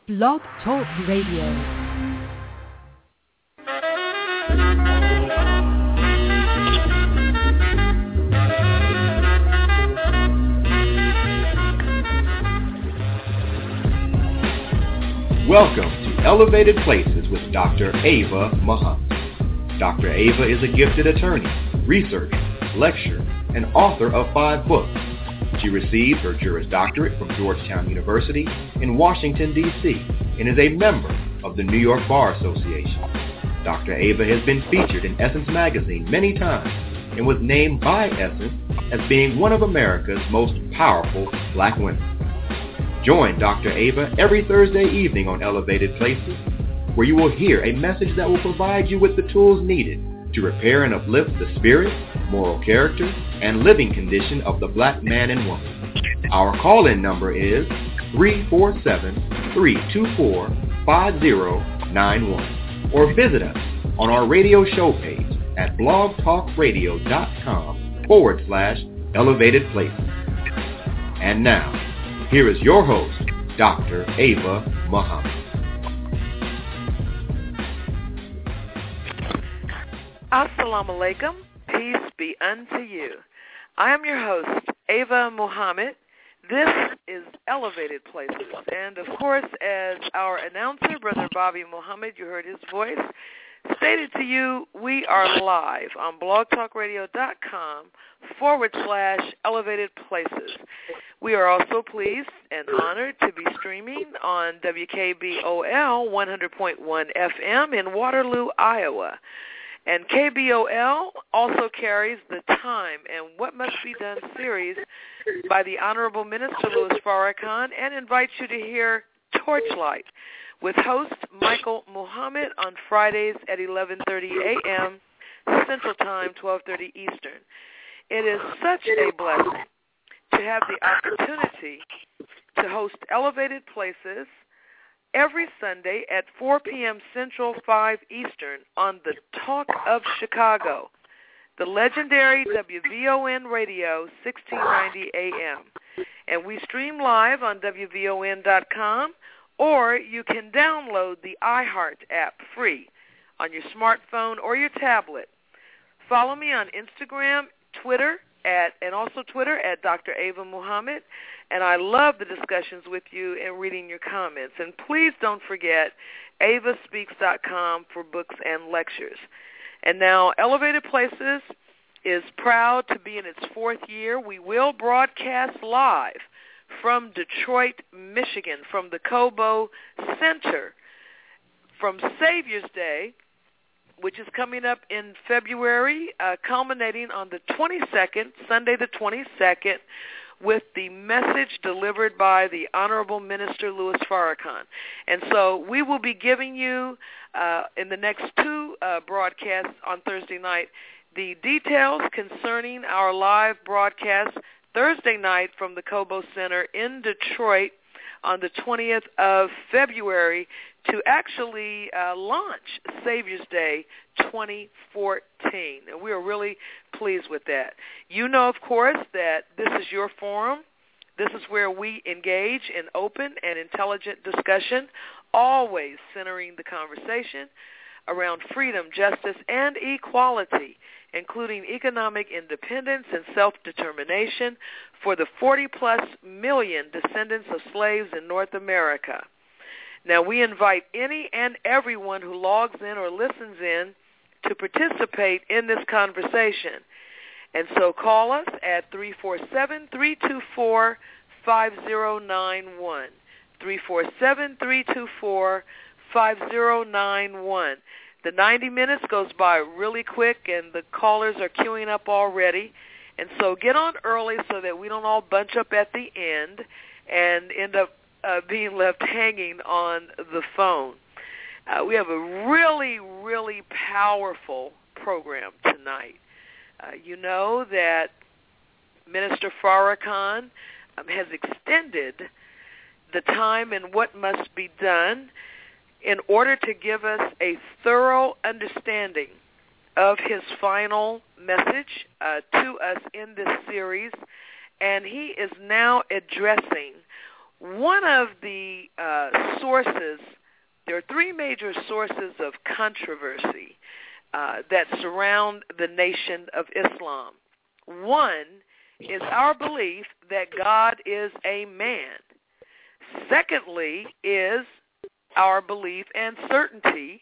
Blog Talk Radio. Welcome to Elevated Places with Dr. Ava Muhammad. Dr. Ava is a gifted attorney, researcher, lecturer, and author of 5 books. She received her Juris Doctorate from Georgetown University in Washington, D.C., and is a member of the New York Bar Association. Dr. Ava has been featured in Essence magazine many times and was named by Essence as being one of America's most powerful black women. Join Dr. Ava every Thursday evening on Elevated Places, where you will hear a message that will provide you with the tools needed to repair and uplift the spirit, moral character, and living condition of the black man and woman. Our call-in number is 347-324-5091, or visit us on our radio show page at blogtalkradio.com/Elevated Places. And now, here is your host, Dr. Ava Muhammad. Assalamu alaikum. Peace be unto you. I am your host, Ava Muhammad. This is Elevated Places. And, of course, as our announcer, Brother Bobby Muhammad, you heard his voice, stated to you, we are live on blogtalkradio.com/Elevated Places. We are also pleased and honored to be streaming on WKBOL 100.1 FM in Waterloo, Iowa. And KBOL also carries the Time and What Must Be Done series by the Honorable Minister Louis Farrakhan, and invites you to hear Torchlight with host Michael Muhammad on Fridays at 11:30 a.m. Central Time, 12:30 Eastern. It is such a blessing to have the opportunity to host Elevated Places every Sunday at 4 p.m. Central, 5 Eastern on the Talk of Chicago, the legendary WVON Radio, 1690 AM. And we stream live on WVON.com, or you can download the iHeart app free on your smartphone or your tablet. Follow me on Instagram, Twitter, and also Twitter at Dr. Ava Muhammad. And I love the discussions with you and reading your comments. And please don't forget avaspeaks.com for books and lectures. And now Elevated Places is proud to be in its 4th year. We will broadcast live from Detroit, Michigan, from the Cobo Center, from Savior's Day, which is coming up in February, culminating on the 22nd, Sunday the 22nd, with the message delivered by the Honorable Minister Louis Farrakhan. And so we will be giving you, in the next 2 broadcasts on Thursday night, the details concerning our live broadcast Thursday night from the Cobo Center in Detroit on the 20th of February to actually launch Savior's Day 2014. And we are really pleased with that. You know, of course, that this is your forum. This is where we engage in open and intelligent discussion, always centering the conversation around freedom, justice, and equality, including economic independence and self-determination for the 40-plus million descendants of slaves in North America. Now, we invite any and everyone who logs in or listens in to participate in this conversation. And so call us at 347-324-5091, 347-324-5091. The 90 minutes goes by really quick, and the callers are queuing up already. And so get on early so that we don't all bunch up at the end and end up being left hanging on the phone. We have a really, really powerful program tonight. You know that Minister Farrakhan has extended the time and what must be done in order to give us a thorough understanding of his final message to us in this series. And he is now addressing one of the sources, there are three major sources of controversy that surround the nation of Islam. One is our belief that God is a man. Secondly is our belief and certainty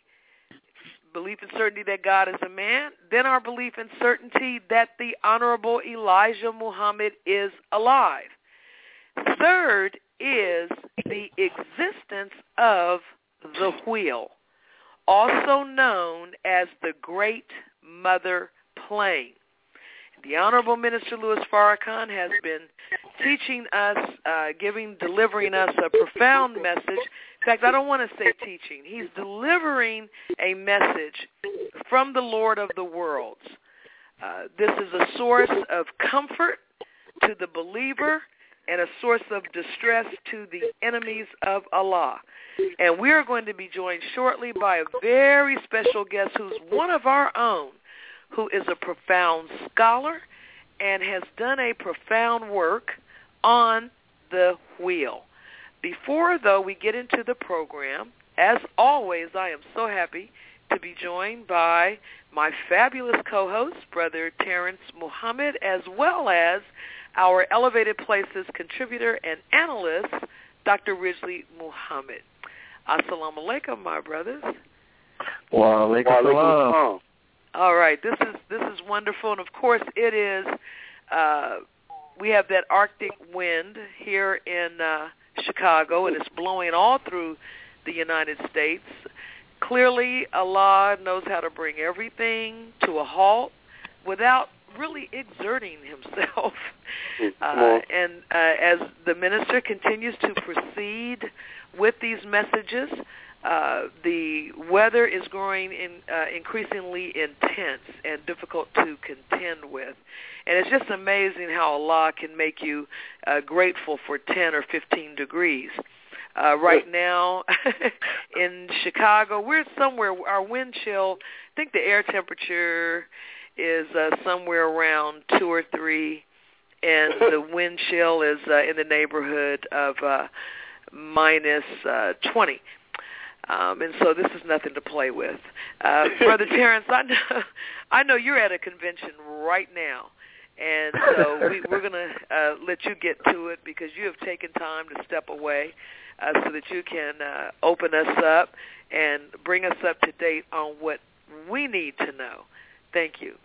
that God is a man, then our belief and certainty that the Honorable Elijah Muhammad is alive. Third is the existence of the wheel, also known as the Great Mother Plane. The Honorable Minister Louis Farrakhan has been teaching us, delivering us a profound message. In fact, I don't want to say teaching. He's delivering a message from the Lord of the worlds. This is a source of comfort to the believer and a source of distress to the enemies of Allah. And we are going to be joined shortly by a very special guest who's one of our own, who is a profound scholar and has done a profound work on the wheel. Before, though, we get into the program, as always, I am so happy to be joined by my fabulous co-host, Brother Terrence Muhammad, as well as our Elevated Places contributor and analyst, Dr. Ridgely Muhammad. Assalamu alaikum, my brothers. Wa alaikum salam. All right, this is wonderful, and of course it is. We have that Arctic wind here in Chicago, and it's blowing all through the United States. Clearly, Allah knows how to bring everything to a halt without really exerting himself. And as the minister continues to proceed with these messages, the weather is growing increasingly intense and difficult to contend with. And it's just amazing how Allah can make you grateful for 10 or 15 degrees. Right now in Chicago, we're somewhere, our wind chill, I think the air temperature is somewhere around 2 or 3, and the wind chill is in the neighborhood of minus 20. And so this is nothing to play with. Brother Terrence, I know you're at a convention right now, and so we're going to let you get to it because you have taken time to step away so that you can open us up and bring us up to date on what we need to know. Thank you.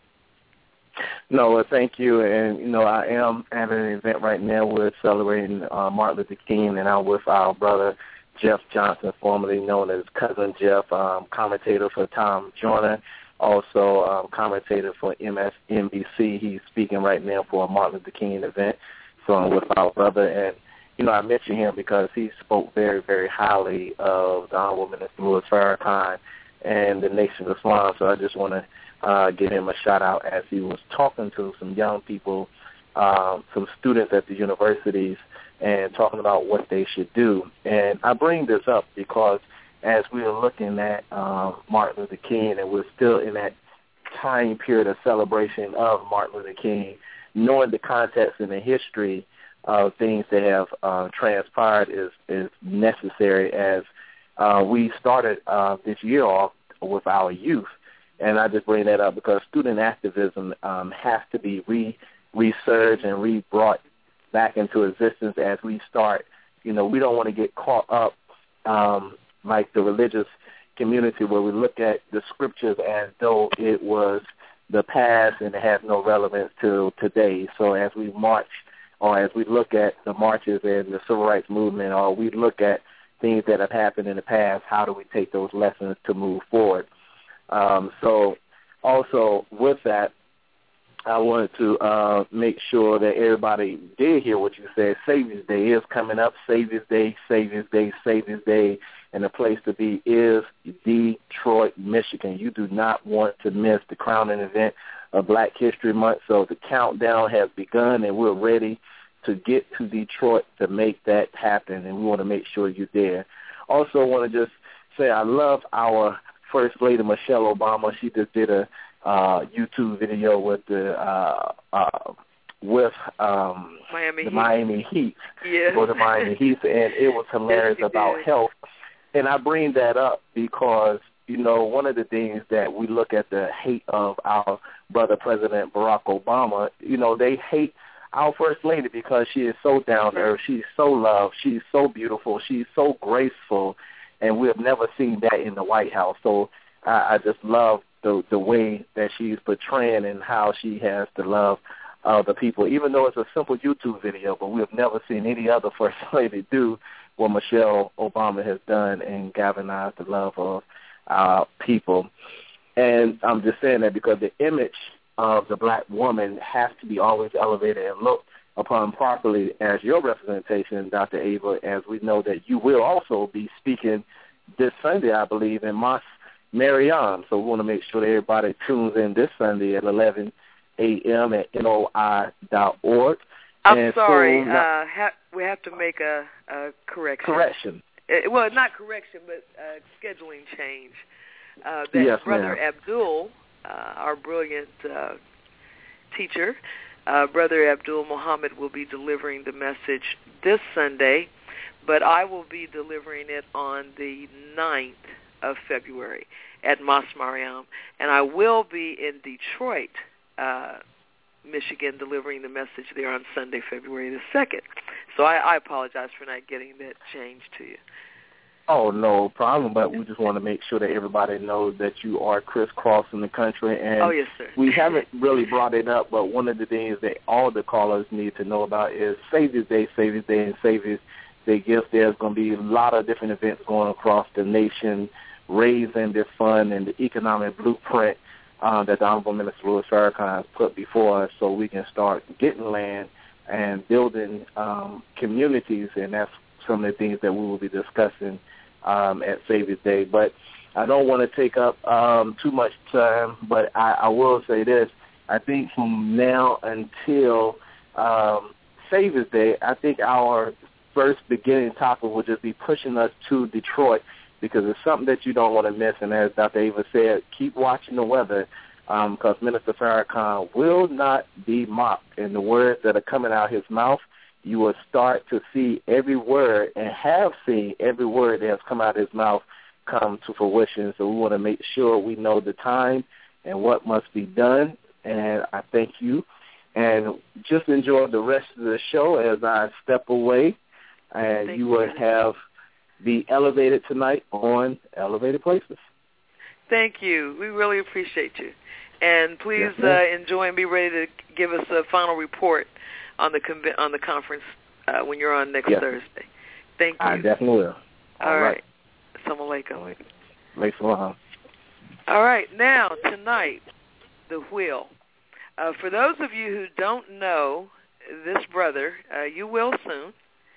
No, well, thank you. And, I am at an event right now. We're celebrating Martin Luther King, and I'm with our brother, Jeff Johnson, formerly known as Cousin Jeff, commentator for Tom Joyner, also commentator for MSNBC. He's speaking right now for a Martin Luther King event. So I'm with our brother. And, I mention him because he spoke very, very highly of the Honorable Minister Louis Farrakhan and the Nation of Islam. So I just want to give him a shout-out as he was talking to some young people, some students at the universities, and talking about what they should do. And I bring this up because as we are looking at Martin Luther King, and we're still in that time period of celebration of Martin Luther King, knowing the context and the history of things that have transpired is necessary as we started this year off with our youth. And I just bring that up because student activism has to be resurged and re-brought back into existence as we start. We don't want to get caught up like the religious community where we look at the scriptures as though it was the past and it has no relevance to today. So as we march or as we look at the marches and the civil rights movement, or we look at things that have happened in the past, how do we take those lessons to move forward? So also with that, I wanted to make sure that everybody did hear what you said. Savior's Day is coming up. Savior's Day, Savior's Day, Savior's Day. And the place to be is Detroit, Michigan. You do not want to miss the crowning event of Black History Month. So the countdown has begun, and we're ready to get to Detroit to make that happen, and we want to make sure you're there. Also want to just say I love our First Lady, Michelle Obama. She just did a YouTube video with the with Miami the Heat. Miami Heat. Yes. For the Miami Heat, and it was hilarious about health. And I bring that up because, one of the things that we look at the hate of our brother President Barack Obama, they hate our First Lady because she is so down to earth. She's so loved. She's so beautiful. She's so graceful. And we have never seen that in the White House. So I just love the way that she's portraying and how she has the love of the people, even though it's a simple YouTube video, but we have never seen any other First Lady do what Michelle Obama has done and galvanized the love of our people. And I'm just saying that because the image of the black woman has to be always elevated and looked upon properly as your representation, Dr. Ava, as we know that you will also be speaking this Sunday, I believe, in Mosque Mariam. So we want to make sure that everybody tunes in this Sunday at 11 a.m. at NOI.org. I'm sorry. We have to make a correction. Well, not correction, but scheduling change. Yes, Brother ma'am. Abdul, our brilliant teacher, Brother Abdul Muhammad will be delivering the message this Sunday, but I will be delivering it on the 9th of February at Mosque Mariam, and I will be in Detroit, Michigan, delivering the message there on Sunday, February the 2nd. So I apologize for not getting that changed to you. Oh, no problem, but we just want to make sure that everybody knows that you are crisscrossing the country. And oh, yes, sir. We haven't really brought it up, but one of the things that all the callers need to know about is Savior's Day, and Savior's Day gifts. There's going to be a lot of different events going across the nation, raising the fund and the economic blueprint that the Honorable Minister Louis Farrakhan has put before us so we can start getting land and building communities, and that's some of the things that we will be discussing at Savior's Day. But I don't want to take up too much time, but I will say this. I think from now until Savior's Day, I think our first beginning topic will just be pushing us to Detroit, because it's something that you don't want to miss. And as Dr. Ava said, keep watching the weather, because Minister Farrakhan will not be mocked. And the words that are coming out of his mouth, you will start to see every word and have seen every word that has come out of his mouth come to fruition. So we want to make sure we know the time and what must be done. And I thank you. And just enjoy the rest of the show as I step away. And you will have be elevated tonight on Elevated Places. Thank you. We really appreciate you. And please enjoy and be ready to give us a final report on the conference when you're on next Thursday. Thank you. I definitely will. All right. Assalamu alaikum. All right. Now, tonight, the wheel. For those of you who don't know this brother, you will soon.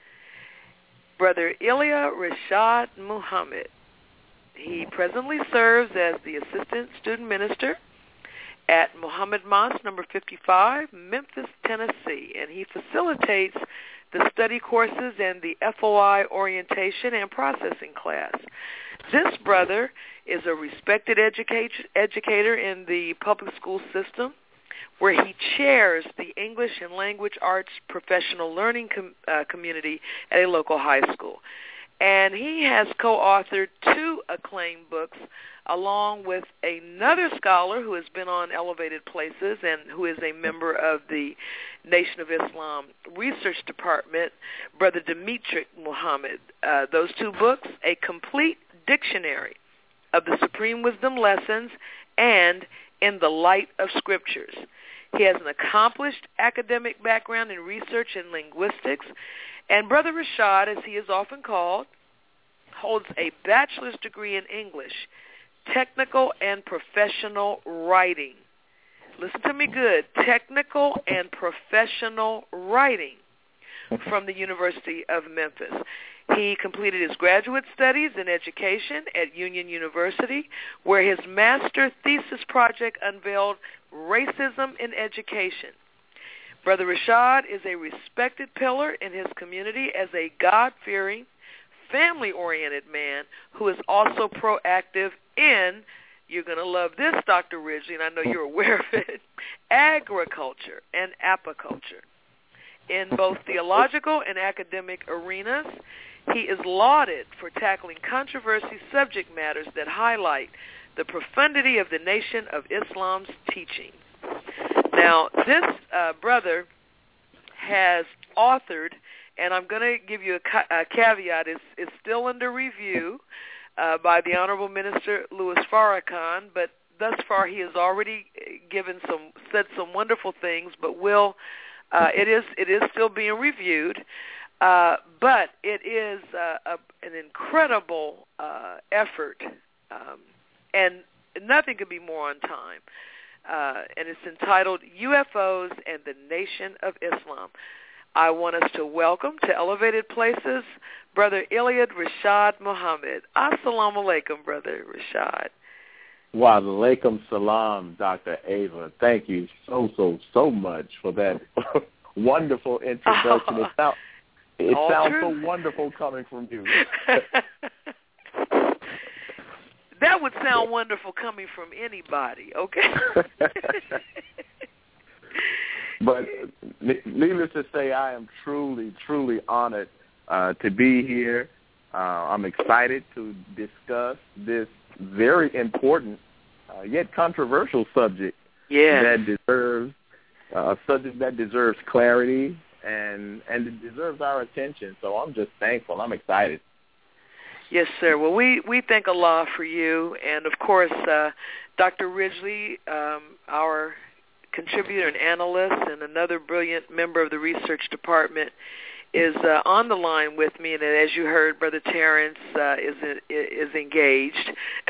Brother Ilya Rashad Muhammad. He presently serves as the Assistant Student Minister at Muhammad Mosque, number 55, Memphis, Tennessee, and he facilitates the study courses and the FOI orientation and processing class. This brother is a respected educator in the public school system, where he chairs the English and Language Arts Professional Learning community at a local high school. And he has co-authored 2 acclaimed books along with another scholar who has been on Elevated Places and who is a member of the Nation of Islam Research Department, Brother Dimitri Muhammad. Those 2 books, A Complete Dictionary of the Supreme Wisdom Lessons and In the Light of Scriptures. He has an accomplished academic background in research and linguistics, and Brother Rashad, as he is often called, holds a bachelor's degree in English, technical and professional writing. Listen to me good. Technical and professional writing from the University of Memphis. He completed his graduate studies in education at Union University, where his master thesis project unveiled racism in education. Brother Rashad is a respected pillar in his community as a God-fearing, family-oriented man who is also proactive in You're going to love this, Dr. Ridgely, and I know you're aware of it, agriculture and apiculture. In both theological and academic arenas, he is lauded for tackling controversy subject matters that highlight the profundity of the Nation of Islam's teaching. Now, this brother has authored, and I'm going to give you a caveat, it's still under review by the Honorable Minister Louis Farrakhan, but thus far he has already said some wonderful things, but it is still being reviewed. But it is an incredible effort, and nothing could be more on time. And it's entitled UFOs and the Nation of Islam. I want us to welcome to Elevated Places Brother Iliad Rashad Muhammad. Assalamu alaikum, Brother Rashad. Wa alaikum salam, Dr. Ava. Thank you so much for that wonderful introduction. It sounds so wonderful coming from you. That would sound wonderful coming from anybody, okay? But needless to say, I am truly, truly honored to be here. I'm excited to discuss this very important yet controversial subject that deserves a subject that deserves clarity and it deserves our attention. So I'm just thankful. I'm excited. Yes, sir. Well, we thank Allah for you, and of course, Dr. Ridgely, our contributor and analyst, and another brilliant member of the research department, is on the line with me. And as you heard, Brother Terrence is engaged,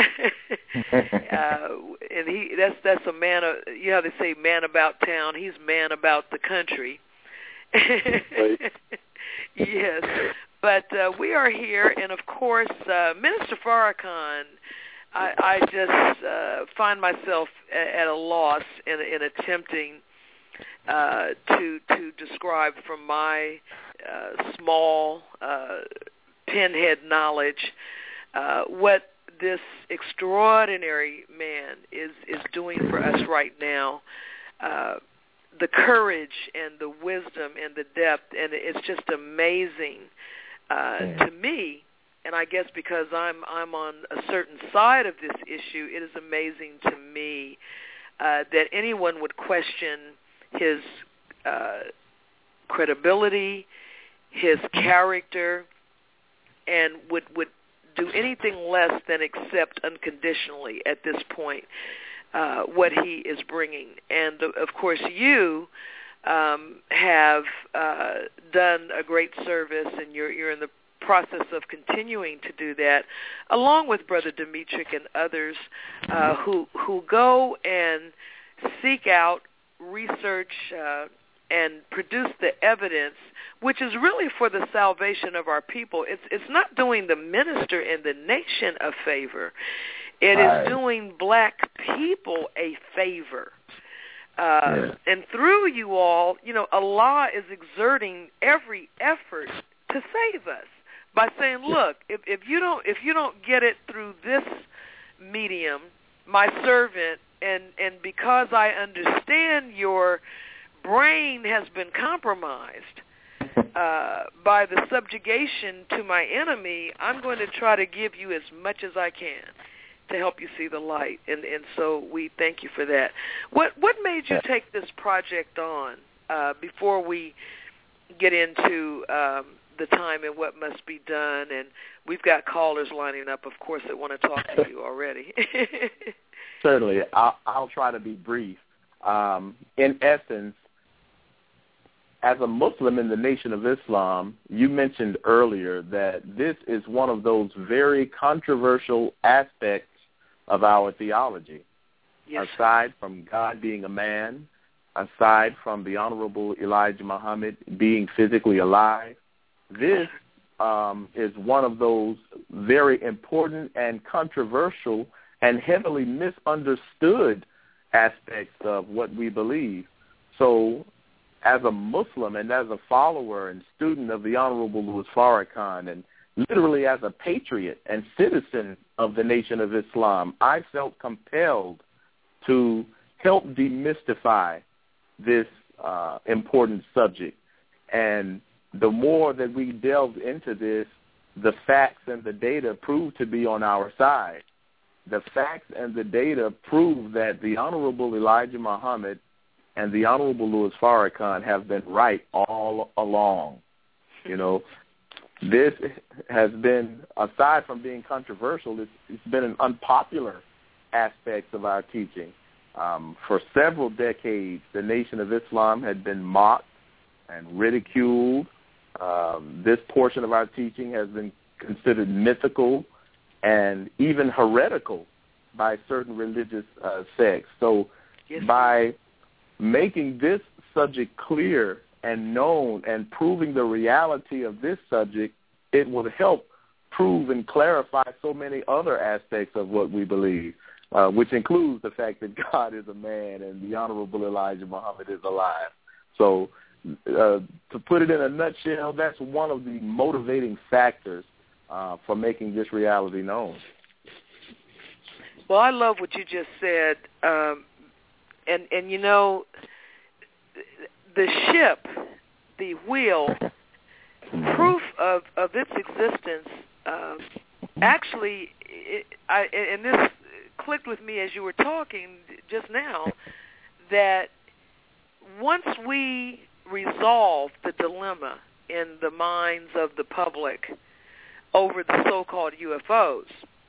and that's a man. You know how they say, man about town. He's man about the country. Yes. But we are here, and of course, Minister Farrakhan, I just find myself at a loss in attempting to describe from my small pinhead knowledge what this extraordinary man is doing for us right now. The courage and the wisdom and the depth, and it's just amazing. To me, and I guess because I'm on a certain side of this issue, it is amazing to me that anyone would question his credibility, his character, and would do anything less than accept unconditionally at this point what he is bringing. And, of course, you have done a great service, and you're in the process of continuing to do that, along with Brother Demetric and others who go and seek out, research, and produce the evidence, which is really for the salvation of our people. It's not doing the minister and the nation a favor. It is doing black people a favor. And through you all, Allah is exerting every effort to save us by saying, look, if you don't get it through this medium, my servant, and because I understand your brain has been compromised by the subjugation to my enemy, I'm going to try to give you as much as I can to help you see the light, and so we thank you for that. What made you take this project on before we get into the time and what must be done? And we've got callers lining up, of course, that want to talk to you already. Certainly. I'll try to be brief. In essence, as a Muslim in the Nation of Islam, you mentioned earlier that this is one of those very controversial aspects of our theology. Yes. Aside from God being a man, aside from the Honorable Elijah Muhammad being physically alive, this is one of those very important and controversial and heavily misunderstood aspects of what we believe. So as a Muslim and as a follower and student of the Honorable Louis Farrakhan and literally as a patriot and citizen of the Nation of Islam, I felt compelled to help demystify this important subject. And the more that we delved into this, the facts and the data proved to be on our side. The facts and the data prove that the Honorable Elijah Muhammad and the Honorable Louis Farrakhan have been right all along. You know, this has been, aside from being controversial, it's been an unpopular aspect of our teaching. For several decades, the Nation of Islam had been mocked and ridiculed. This portion of our teaching has been considered mythical and even heretical by certain religious sects. So by making this subject clear and known and proving the reality of this subject, it will help prove and clarify so many other aspects of what we believe, which includes the fact that God is a man and the Honorable Elijah Muhammad is alive. So to put it in a nutshell, that's one of the motivating factors for making this reality known. Well, I love what you just said. And you know, the ship, the wheel, proof of its existence, actually, and this clicked with me as you were talking just now, that once we resolve the dilemma in the minds of the public over the so-called UFOs,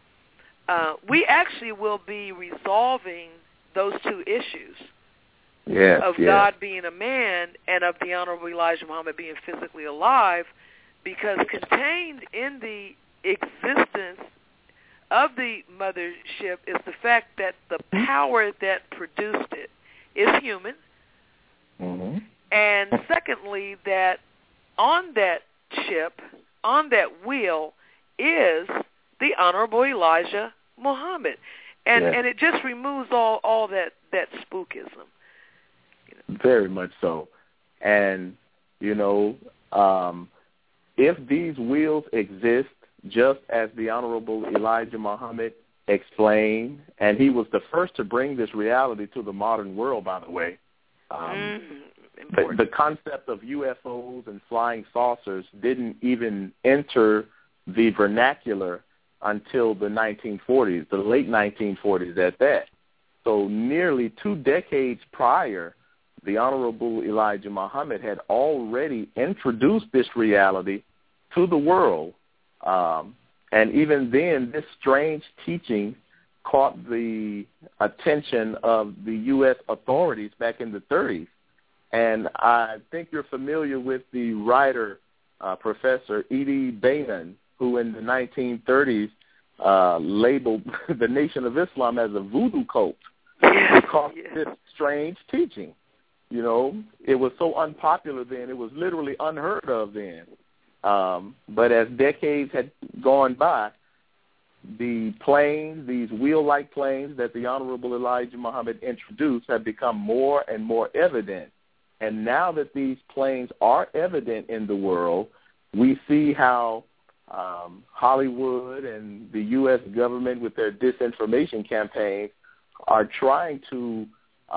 we actually will be resolving those two issues of God being a man and of the Honorable Elijah Muhammad being physically alive, because contained in the existence of the mothership is the fact that the power that produced it is human. Mm-hmm. And secondly, that on that ship, on that wheel, is the Honorable Elijah Muhammad. And it just removes all that spookism. Very much so. And, you know, if these wheels exist, just as the Honorable Elijah Muhammad explained, and he was the first to bring this reality to the modern world, by the way. The concept of UFOs and flying saucers didn't even enter the vernacular until the 1940s, the late 1940s at that. So nearly 2 decades prior, the Honorable Elijah Muhammad had already introduced this reality to the world. And even then, this strange teaching caught the attention of the U.S. authorities back in the 30s. And I think you're familiar with the writer, Professor Edie Beynon, who in the 1930s labeled the Nation of Islam as a voodoo cult because of this strange teaching. You know, it was so unpopular then, it was literally unheard of then. But as decades had gone by, the planes, these wheel-like planes that the Honorable Elijah Muhammad introduced have become more and more evident. And now that these planes are evident in the world, we see how Hollywood and the U.S. government with their disinformation campaigns are trying to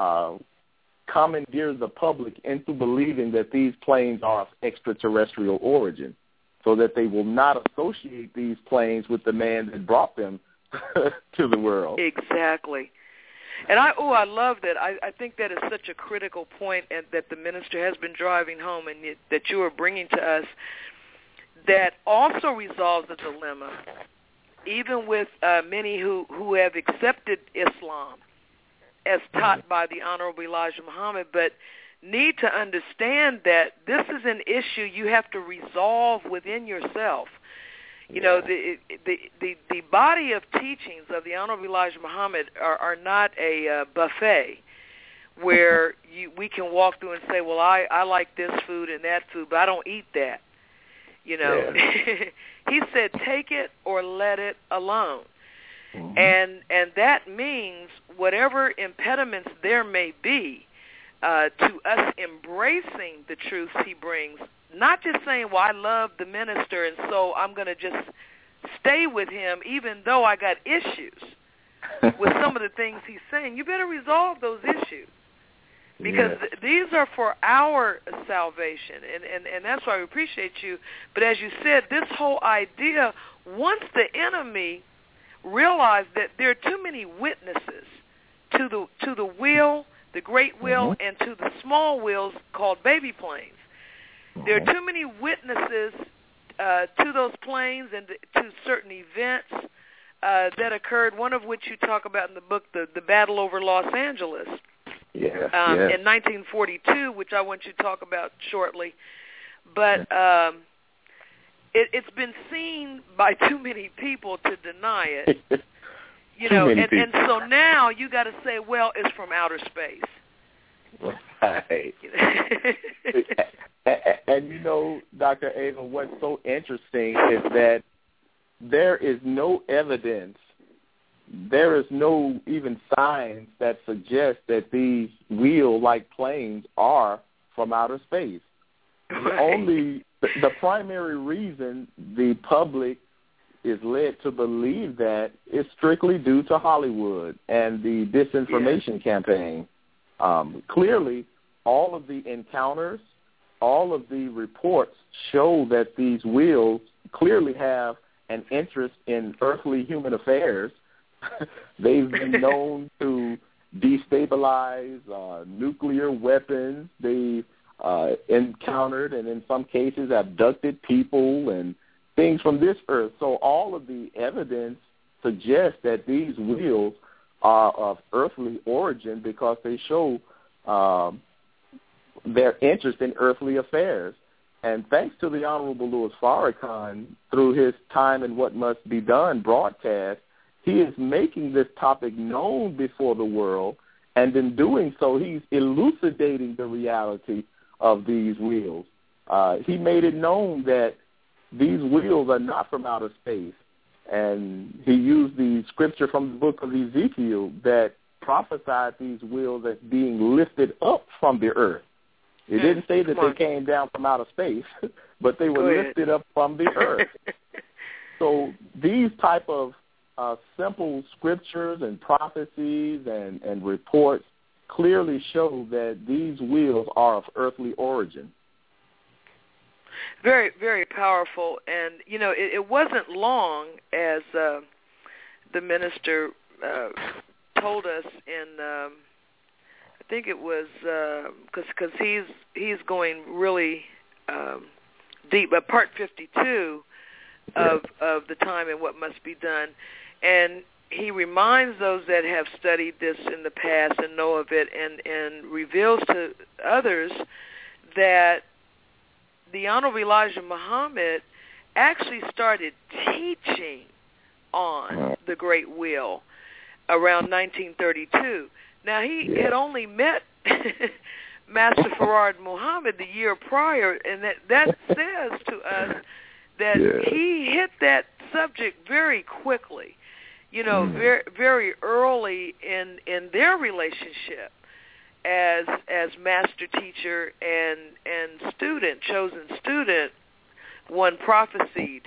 commandeer the public into believing that these planes are of extraterrestrial origin, so that they will not associate these planes with the man that brought them to the world. Exactly. And I love that. I think that is such a critical point, and that the minister has been driving home, and that you are bringing to us, that also resolves the dilemma, even with many who have accepted Islam as taught by the Honorable Elijah Muhammad, but need to understand that this is an issue you have to resolve within yourself. You know, the body of teachings of the Honorable Elijah Muhammad are not a buffet where we can walk through and say, well, I like this food and that food, but I don't eat that. You know, he said, take it or let it alone. Mm-hmm. And that means whatever impediments there may be to us embracing the truths he brings not just saying, well, I love the minister, and so I'm going to just stay with him even though I got issues with some of the things he's saying. You better resolve those issues, because these are for our salvation, and that's why we appreciate you. But as you said, this whole idea, once the enemy realized that there are too many witnesses to the will, the great will, and to the small wills called baby planes. There are too many witnesses to those planes and to certain events that occurred, one of which you talk about in the book, the battle over Los Angeles in 1942, which I want you to talk about shortly. But it's been seen by too many people to deny it. You know, and so now you got to say, well, it's from outer space. Right. And you know, Dr. Ava, what's so interesting is that there is no evidence, there is no even signs that suggest that these wheel-like planes are from outer space. Right. The primary reason the public is led to believe that is strictly due to Hollywood and the disinformation campaign. Clearly, all of the encounters, all of the reports show that these wheels clearly have an interest in earthly human affairs. They've been known to destabilize nuclear weapons. They've encountered and in some cases abducted people and things from this earth. So all of the evidence suggests that these wheels are of earthly origin because they show their interest in earthly affairs. And thanks to the Honorable Louis Farrakhan, through his Time and What Must Be Done broadcast, he is making this topic known before the world, and in doing so, he's elucidating the reality of these wheels. He made it known that these wheels are not from outer space, and he used the scripture from the book of Ezekiel that prophesied these wheels as being lifted up from the earth. It didn't say that they came down from outer space, but they were lifted up from the earth. So these type of simple scriptures and prophecies and reports clearly show that these wheels are of earthly origin. Very, very powerful. And, you know, it wasn't long as the minister told us in, I think it was, because he's going really deep, but part 52 of the Time and What Must Be Done. And he reminds those that have studied this in the past and know of it, and reveals to others that the Honorable Elijah Muhammad actually started teaching on the Great Wheel around 1932. Now, he had only met Master Farad Muhammad the year prior, and that says to us that he hit that subject very quickly, you know, very, very early in their relationship as master teacher and student, chosen student. One prophesied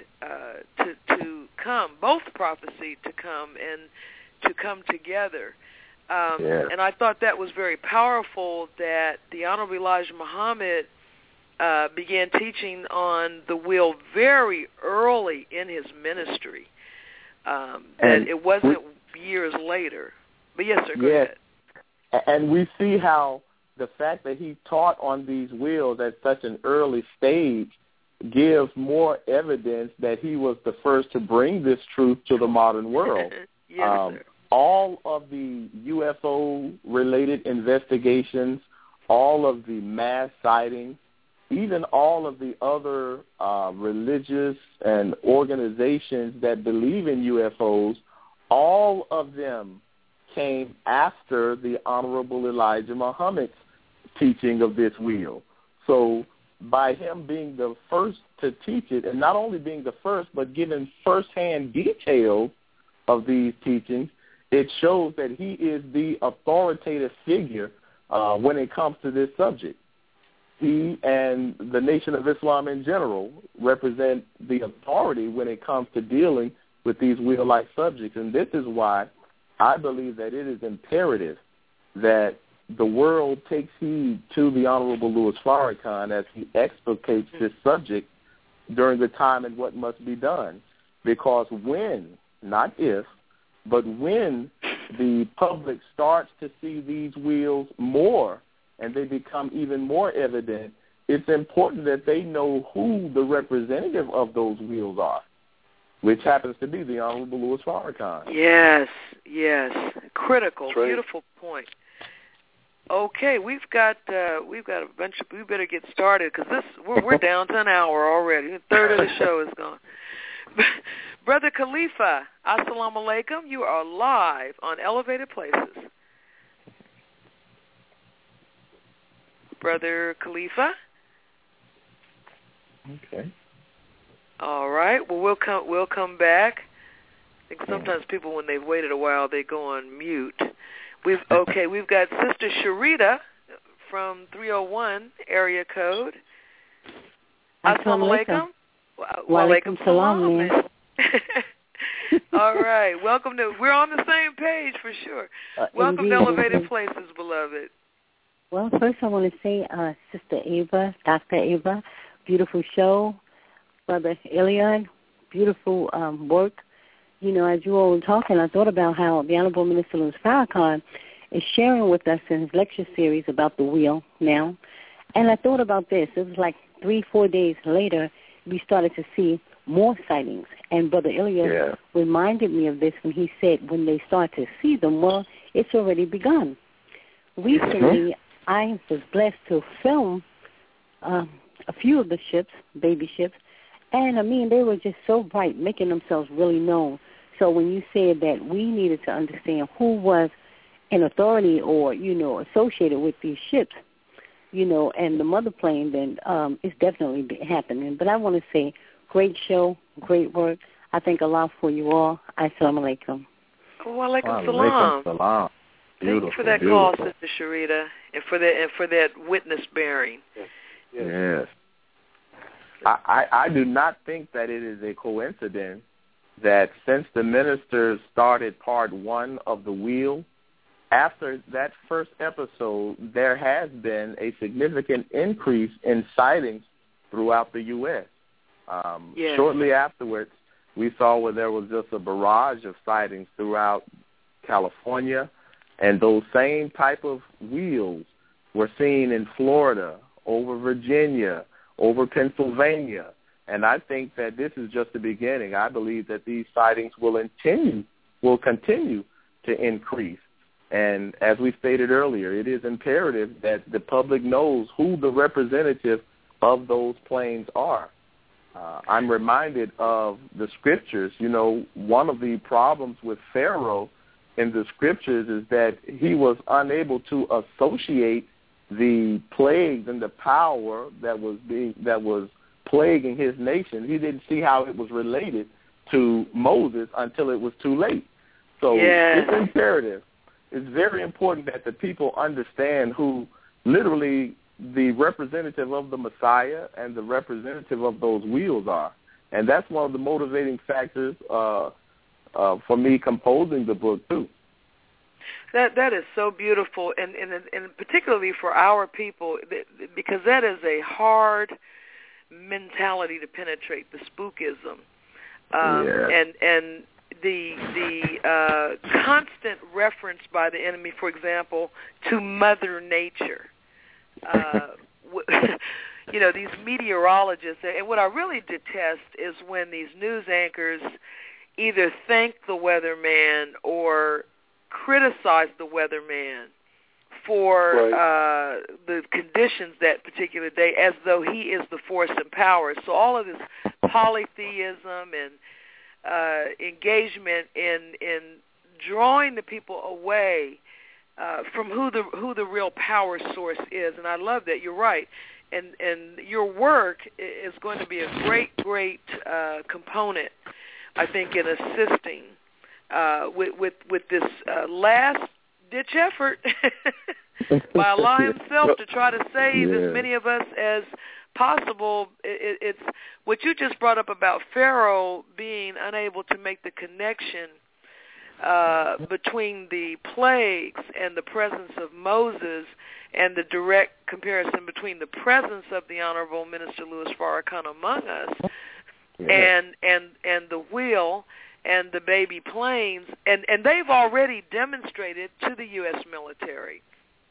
to come, both prophesied to come and to come together. And I thought that was very powerful that the Honorable Elijah Muhammad began teaching on the will very early in his ministry. That it wasn't years later. But yes, sir, go ahead. And we see how the fact that he taught on these wheels at such an early stage gives more evidence that he was the first to bring this truth to the modern world. Yes, sir. All of the UFO-related investigations, all of the mass sightings, even all of the other religious and organizations that believe in UFOs, all of them came after the Honorable Elijah Muhammad's teaching of this wheel. So by him being the first to teach it, and not only being the first, but giving firsthand details of these teachings, it shows that he is the authoritative figure when it comes to this subject. he and the Nation of Islam in general represent the authority when it comes to dealing with these wheel-like subjects. And this is why I believe that it is imperative that the world takes heed to the Honorable Louis Farrakhan as he explicates this subject during the time and what must be done. Because when, not if, but when the public starts to see these wheels more and they become even more evident, it's important that they know who the representative of those wheels are, which happens to be the Honorable Louis Farrakhan. Yes. Critical, right. Beautiful point. Okay, we've got a bunch of. We better get started because we're down to an hour already. A third of the show is gone. Brother Khalifa, assalamu alaikum. You are live on Elevated Places. Brother Khalifa. Okay. All right. Well, we'll come back. I think sometimes people, when they've waited a while, they go on mute. We've got Sister Sharita from 301 area code. Assalamu alaikum. Wa alaikum salam. All right. We're on the same page for sure. Welcome to Elevated Places, beloved. Well, first I want to say, Sister Ava, Dr. Ava, beautiful show. Brother Elian, beautiful work. You know, as you all were talking, I thought about how the Honorable Minister Louis Farrakhan is sharing with us in his lecture series about the wheel now. And I thought about this. It was like 3-4 days later, we started to see more sightings. And Brother Elias reminded me of this when he said when they start to see them, well, it's already begun. Recently, I was blessed to film a few of the ships, baby ships, and, I mean, they were just so bright, making themselves really known. So when you said that we needed to understand who was in authority or, you know, associated with these ships, you know, and the mother plane, then it's definitely happening. But I want to say, great show, great work. I thank Allah for you all. Assalamu alaikum. Wa alaikum salam. Thank you for that call, Sister Sharita, and for that witness bearing. Yes. I do not think that it is a coincidence that since the ministers started part 1 of the wheel, after that first episode, there has been a significant increase in sightings throughout the U.S. Shortly afterwards, we saw where there was just a barrage of sightings throughout California, and those same type of wheels were seen in Florida, over Virginia, over Pennsylvania. And I think that this is just the beginning. I believe that these sightings will continue to increase. And as we stated earlier, it is imperative that the public knows who the representative of those planes are. I'm reminded of the scriptures. You know, one of the problems with Pharaoh in the scriptures is that he was unable to associate the plagues and the power that was plaguing his nation. He didn't see how it was related to Moses until it was too late. So it's imperative. It's very important that the people understand who literally the representative of the Messiah and the representative of those wheels are. And that's one of the motivating factors for me composing the book, too. That is so beautiful, and particularly for our people, because that is a hard mentality to penetrate, the spookism, and the constant reference by the enemy, for example, to Mother Nature. You know, these meteorologists, and what I really detest is when these news anchors either thank the weatherman or criticize the weatherman for the conditions that particular day as though he is the force and power. So all of this polytheism and engagement in drawing the people away from who the real power source is. And I love that. You're right. And your work is going to be a great component, I think, in assisting with this last ditch effort by Allah himself to try to save as many of us as possible. It's what you just brought up about Pharaoh being unable to make the connection between the plagues and the presence of Moses, and the direct comparison between the presence of the Honorable Minister Louis Farrakhan among us and the wheel and the baby planes, and they've already demonstrated to the U.S. military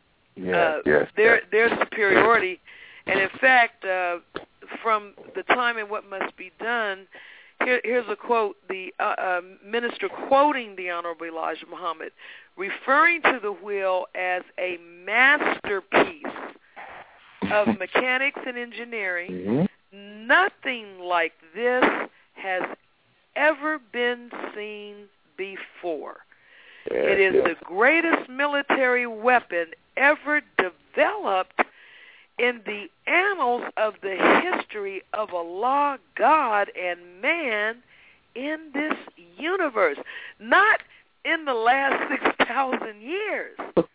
their superiority. And in fact, from the time and what must be done, here's a quote, the minister quoting the Honorable Elijah Muhammad, referring to the wheel as a masterpiece of mechanics and engineering. Nothing like this has ever been seen before. It is the greatest military weapon ever developed in the annals of the history of Allah, God, and man in this universe. Not in the last 6,000 years.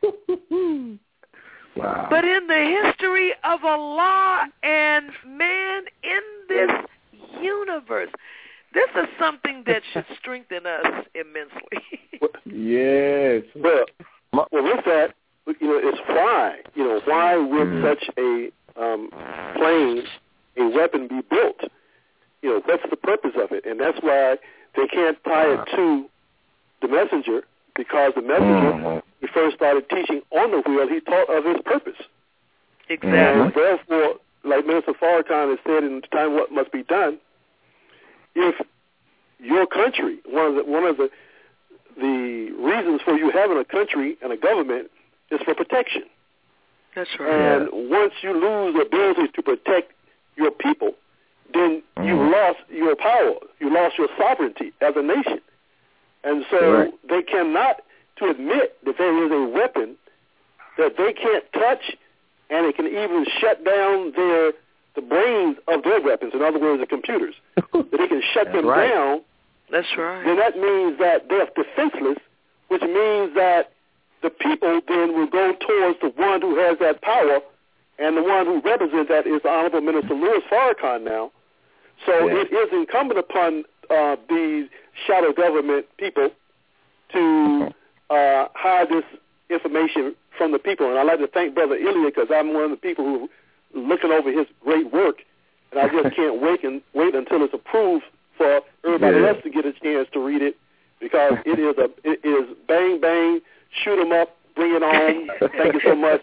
Wow. But in the history of Allah and man in this universe. This is something that should strengthen us immensely. Yes. Well, with that, it's why. Why would such a plane, a weapon, be built? What's the purpose of it? And that's why they can't tie it to the messenger, because the messenger, when he first started teaching on the wheel, he taught of his purpose. Exactly. And therefore, like Minister Farrakhan has said in time what must be done, if your country, one of the reasons for you having a country and a government is for protection. That's right. And once you lose the ability to protect your people, then you lost your power. You lost your sovereignty as a nation. And so they cannot to admit that there is a weapon that they can't touch, and it can even shut down the brains of their weapons, in other words, the computers, that they can shut them down. That's right. Then that means that they're defenseless, which means that the people then will go towards the one who has that power, and the one who represents that is the Honorable Minister Louis Farrakhan now. So it is incumbent upon these shadow government people to hide this information from the people. And I'd like to thank Brother Ilya, because I'm one of the people who are looking over his great work, and I just can't wait until it's approved for everybody else to get a chance to read it, because it is bang, bang, shoot 'em up, bring it on. Thank you so much.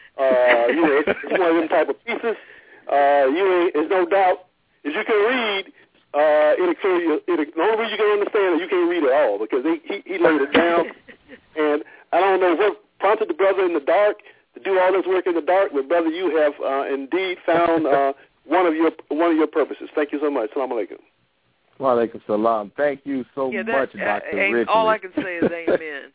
It's one of them type of pieces. There's no doubt, if you can read, it'll clear you. The only way you can understand it, you can't read it all, because he laid it down. And I don't know what prompted the brother in the dark to do all this work in the dark, but brother, you have indeed found one of your purposes. Thank you so much. Assalamu alaikum. Wa alaikum salam. Thank you so much, Dr. Richard. All I can say is amen.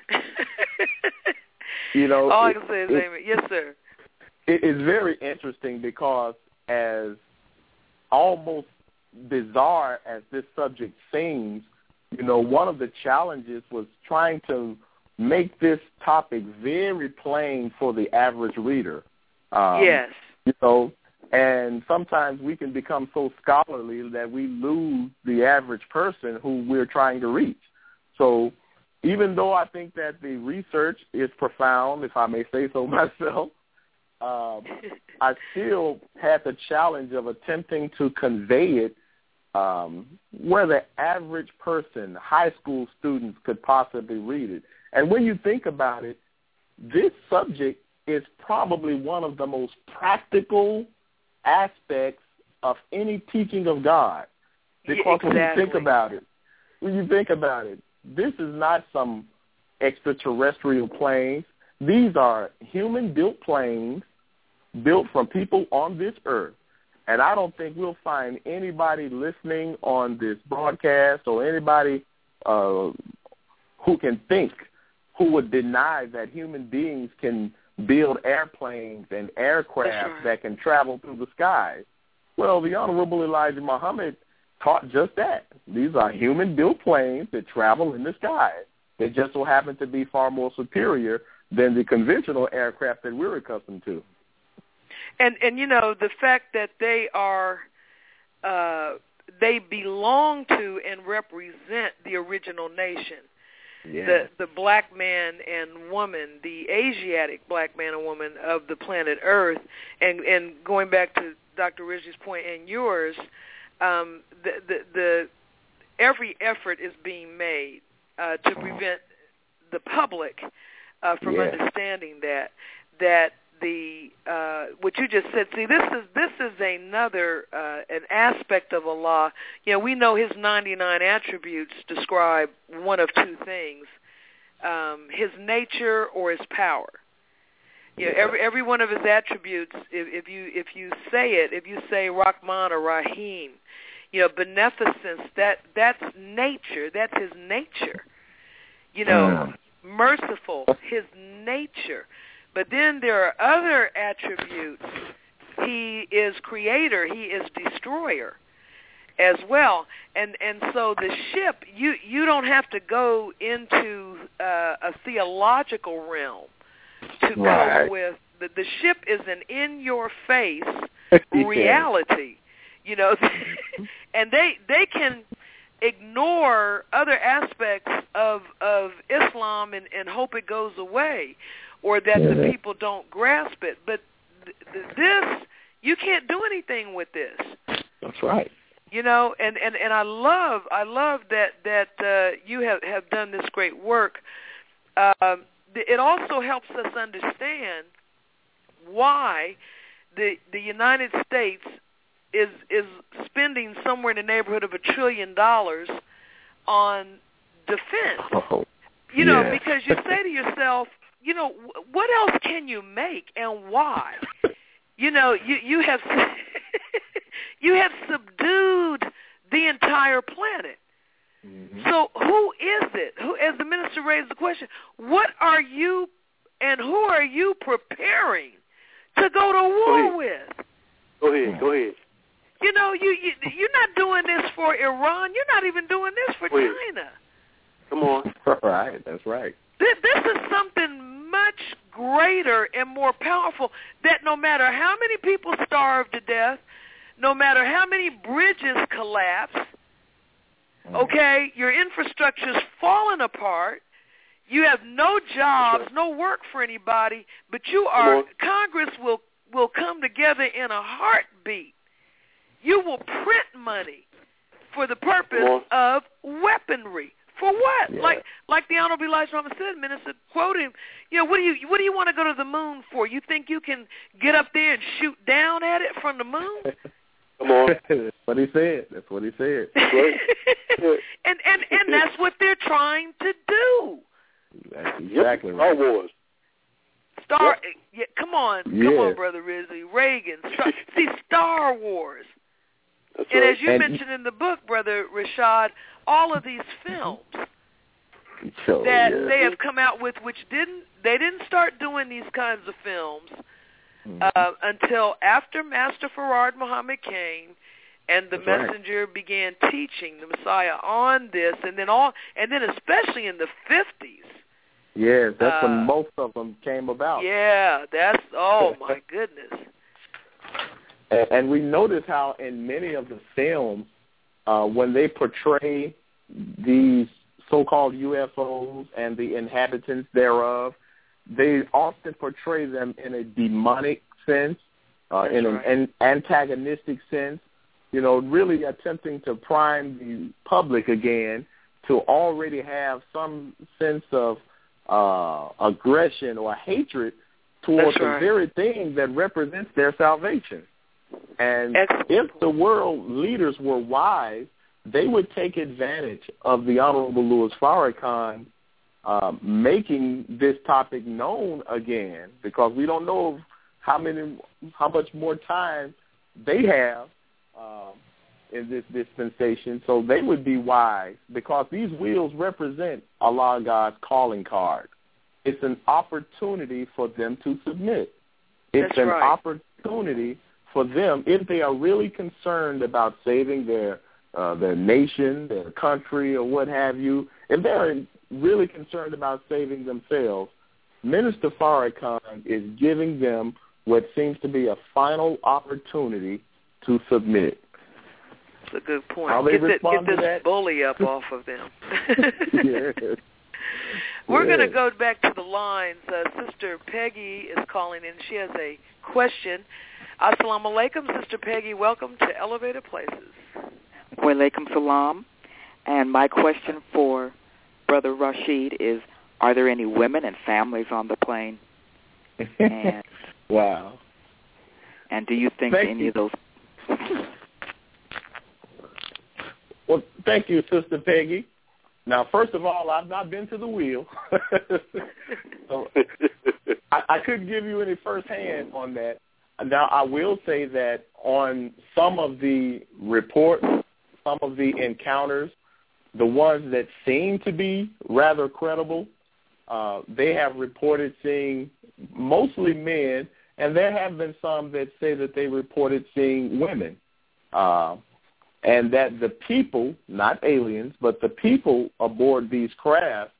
All I can say is amen. Yes, sir. It is very interesting, because as almost bizarre as this subject seems, one of the challenges was trying to make this topic very plain for the average reader. Yes. And sometimes we can become so scholarly that we lose the average person who we're trying to reach. So even though I think that the research is profound, if I may say so myself, I still had the challenge of attempting to convey it where the average person, high school students, could possibly read it. And when you think about it, this subject is probably one of the most practical aspects of any teaching of God. Because when you think about it, this is not some extraterrestrial planes. These are human-built planes built from people on this earth. And I don't think we'll find anybody listening on this broadcast or anybody who can think, who would deny that human beings can build airplanes and aircraft that can travel through the sky. Well, the Honorable Elijah Muhammad taught just that. These are human-built planes that travel in the sky. They just so happen to be far more superior than the conventional aircraft that we're accustomed to. And the fact that they are they belong to and represent the original nation. Yeah. The black man and woman, the Asiatic black man and woman of the planet Earth, and going back to Dr. Ridgely's point and yours, the every effort is being made to prevent the public from understanding that the what you just said. See, this is another an aspect of Allah. We know His 99 attributes describe one of two things: His nature or His power. Every one of His attributes. If you say Rahman or Rahim, beneficence. That's nature. That's His nature. Merciful, His nature. But then there are other attributes. He is creator. He is destroyer as well. And so the ship, you don't have to go into a theological realm to cope with. The ship is an in-your-face reality. And they can ignore other aspects of Islam and hope it goes away, or that the people don't grasp it. But this, you can't do anything with this. That's right. And I love that you have done this great work. It also helps us understand why the United States is spending somewhere in the neighborhood of $1 trillion on defense. Because you say to yourself, what else can you make and why? You have you have subdued the entire planet. Mm-hmm. So who is it? Who, as the minister raised the question, what are you and who are you preparing to go to war with? Go ahead. You're not doing this for Iran. You're not even doing this for China. Come on. Right, that's right. This is something much greater and more powerful, that no matter how many people starve to death, no matter how many bridges collapse, your infrastructure's falling apart, you have no jobs, no work for anybody, but Congress will come together in a heartbeat. You will print money for the purpose of weaponry. For what? Yeah. Like the Honorable Elijah Muhammad said, Minister, quote him, what do you want to go to the moon for? You think you can get up there and shoot down at it from the moon? Come on. That's what he said. and that's what they're trying to do. That's exactly right. Star Wars. Come on, Brother Rizzi. Reagan. Star Wars. That's and right. as you mentioned in the book, Brother Rashad, all of these films that they have come out with, which they didn't start doing these kinds of films until after Master Farad Muhammad came and the messenger began teaching the Messiah on this, and then especially in the 50s. Yes, that's when most of them came about. Yeah, oh my goodness. And we notice how in many of the films, when they portray these so-called UFOs and the inhabitants thereof, they often portray them in a demonic sense, in an antagonistic sense, really attempting to prime the public again to already have some sense of aggression or hatred towards the very thing that represents their salvation. And if the world leaders were wise, they would take advantage of the Honorable Louis Farrakhan making this topic known again, because we don't know how much more time they have in this dispensation. So they would be wise, because these wheels represent Allah God's calling card. It's an opportunity for them to submit. It's opportunity for them, if they are really concerned about saving their their nation, their country, or what have you, if they're really concerned about saving themselves, Minister Farrakhan is giving them what seems to be a final opportunity to submit. That's a good point. How they respond get to this that? bully up off of them. Yes. We're going to go back to the lines. Sister Peggy is calling in. She has a question. Assalamu alaikum, Sister Peggy. Welcome to Elevated Places. Wa alaikum salam. And my question for Brother Rashid is, are there any women and families on the plane? And, wow. And do you think any of those... Well, thank you, Sister Peggy. Now, first of all, I've not been to the wheel. So I couldn't give you any firsthand on that. Now, I will say that on some of the reports, some of the encounters, the ones that seem to be rather credible, they have reported seeing mostly men, and there have been some that say that they reported seeing women. And that the people, not aliens, but the people aboard these craft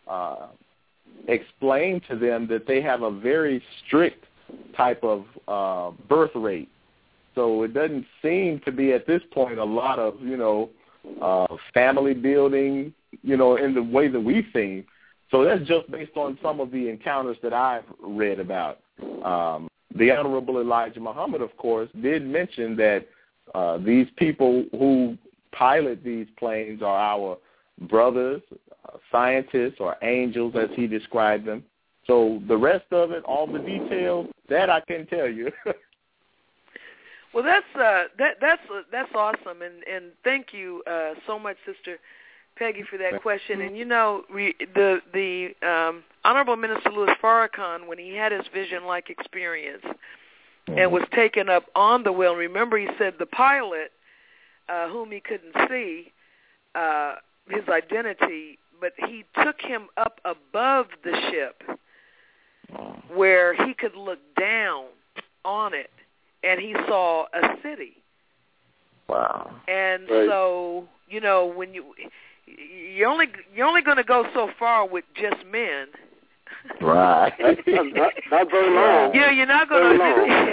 explain to them that they have a very strict type of birth rate. So it doesn't seem to be at this point a lot of, family building, in the way that we've seen. So that's just based on some of the encounters that I've read about. The Honorable Elijah Muhammad, of course, did mention that these people who pilot these planes are our brothers, scientists, or angels, as he described them. So the rest of it, all the details, that I can tell you. Well, that's awesome, and thank you so much, Sister Peggy, for that question. And the Honorable Minister Louis Farrakhan, when he had his vision-like experience and was taken up on the wheel, remember he said the pilot, whom he couldn't see, his identity, but he took him up above the ship where he could look down on it, and he saw a city. Wow. And so, when you're only going to go so far with just men. Right. not very long. Yeah, you're not going to.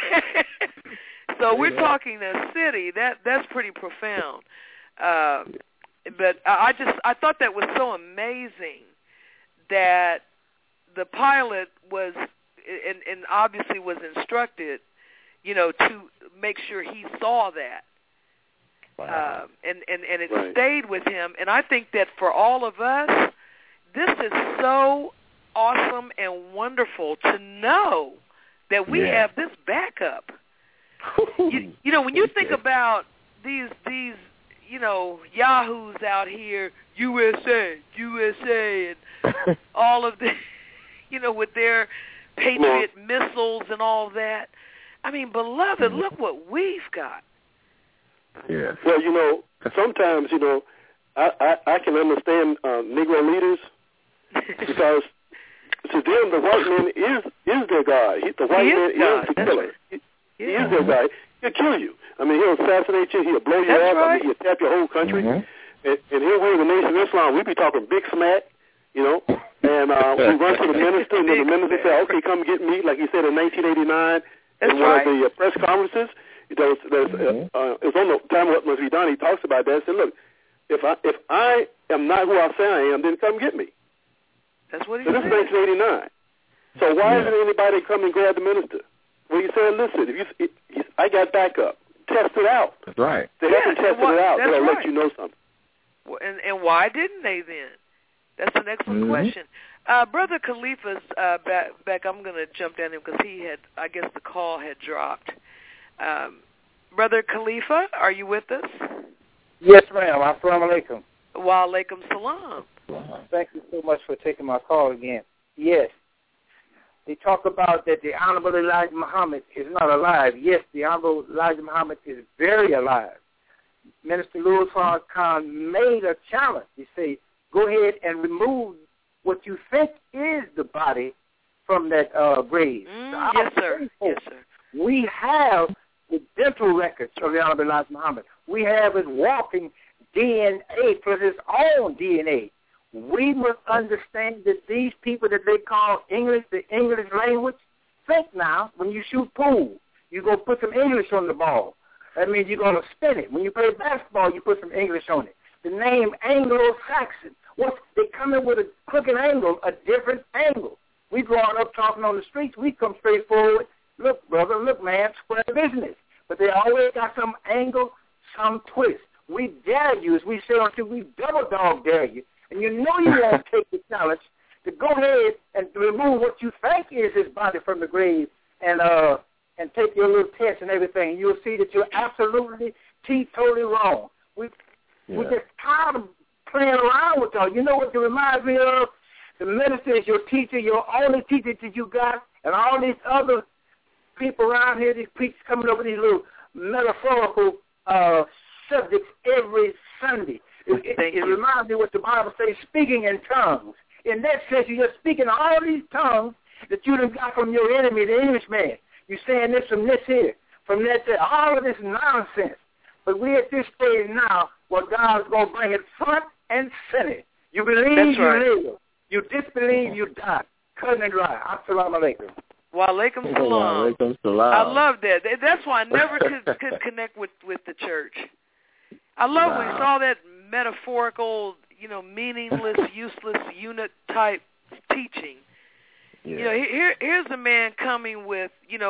So we're talking a city. That's pretty profound. But I thought that was so amazing that the pilot was, and obviously was instructed, to make sure he saw that. Wow. And it stayed with him. And I think that for all of us, this is so awesome and wonderful to know that we have this backup. When you think about these yahoos out here, USA, and all of the, with their Patriot missiles and all that. I mean, beloved, look what we've got. Yeah. Well, sometimes, I can understand Negro leaders because to them the white man is their God. The white man is the killer. He is their guy. He'll kill you. I mean, he'll assassinate you. He'll blow you up. Right. I mean, he'll tap your whole country. And here we're in the Nation of Islam. We be talking big smack, And we run to the minister, and the minister say, "Okay, come get me," like he said in 1989 in one of the press conferences. It was on the Time What Must Be Done. He talks about that. He said, "Look, if I am not who I say I am, then come get me." That's what he said. This is 1989. So why isn't anybody come and grab the minister? Well, he said, "Listen, I got backup. Test it out." That's right. They haven't tested it out. They'll let you know something. Well, and why didn't they then? That's an excellent question. Brother Khalifa's back. I'm going to jump down him because I guess the call had dropped. Brother Khalifa, are you with us? Yes, ma'am. Assalamu alaikum. Wa alaikum salam. Thank you so much for taking my call again. Yes. They talk about that the Honorable Elijah Muhammad is not alive. Yes, the Honorable Elijah Muhammad is very alive. Minister Louis Farrakhan made a challenge. He said, go ahead and remove what you think is the body from that grave. Yes, sir. Yes, sir. We have the dental records of the Honorable Elijah Muhammad. We have his walking DNA plus his own DNA. We must understand that these people that they call English, the English language, think now when you shoot pool, you go put some English on the ball. That means you're going to spin it. When you play basketball, you put some English on it. The name Anglo-Saxon. They come in with a crooked angle, a different angle. We growing up talking on the streets, we come straight forward. Look, brother, look, man, square business. But they always got some angle, some twist. We dare you, as we say on TV, we double dog dare you. And you know you won't take the challenge to go ahead and remove what you think is his body from the grave and take your little test and everything. And you'll see that you're absolutely totally wrong. We just tired of playing around with y'all. You know what it reminds me of? The minister is your teacher, your only teacher that you got, and all these other people around here, these preachers coming up with these little metaphorical subjects every Sunday. It reminds me what the Bible says, speaking in tongues. In that sense, you're just speaking all these tongues that you done got from your enemy, the Englishman. You're saying this from this here, from that there, all of this nonsense. But we're at this stage now where God's going to bring it front and center. You believe, you live. You disbelieve, you die. Cut and dry. Assalamu alaikum. Wa alaikum salam. I love that. That's why I never could connect with the church. I love when we saw that metaphorical, meaningless, useless unit type teaching. Yeah. Here's a man coming with,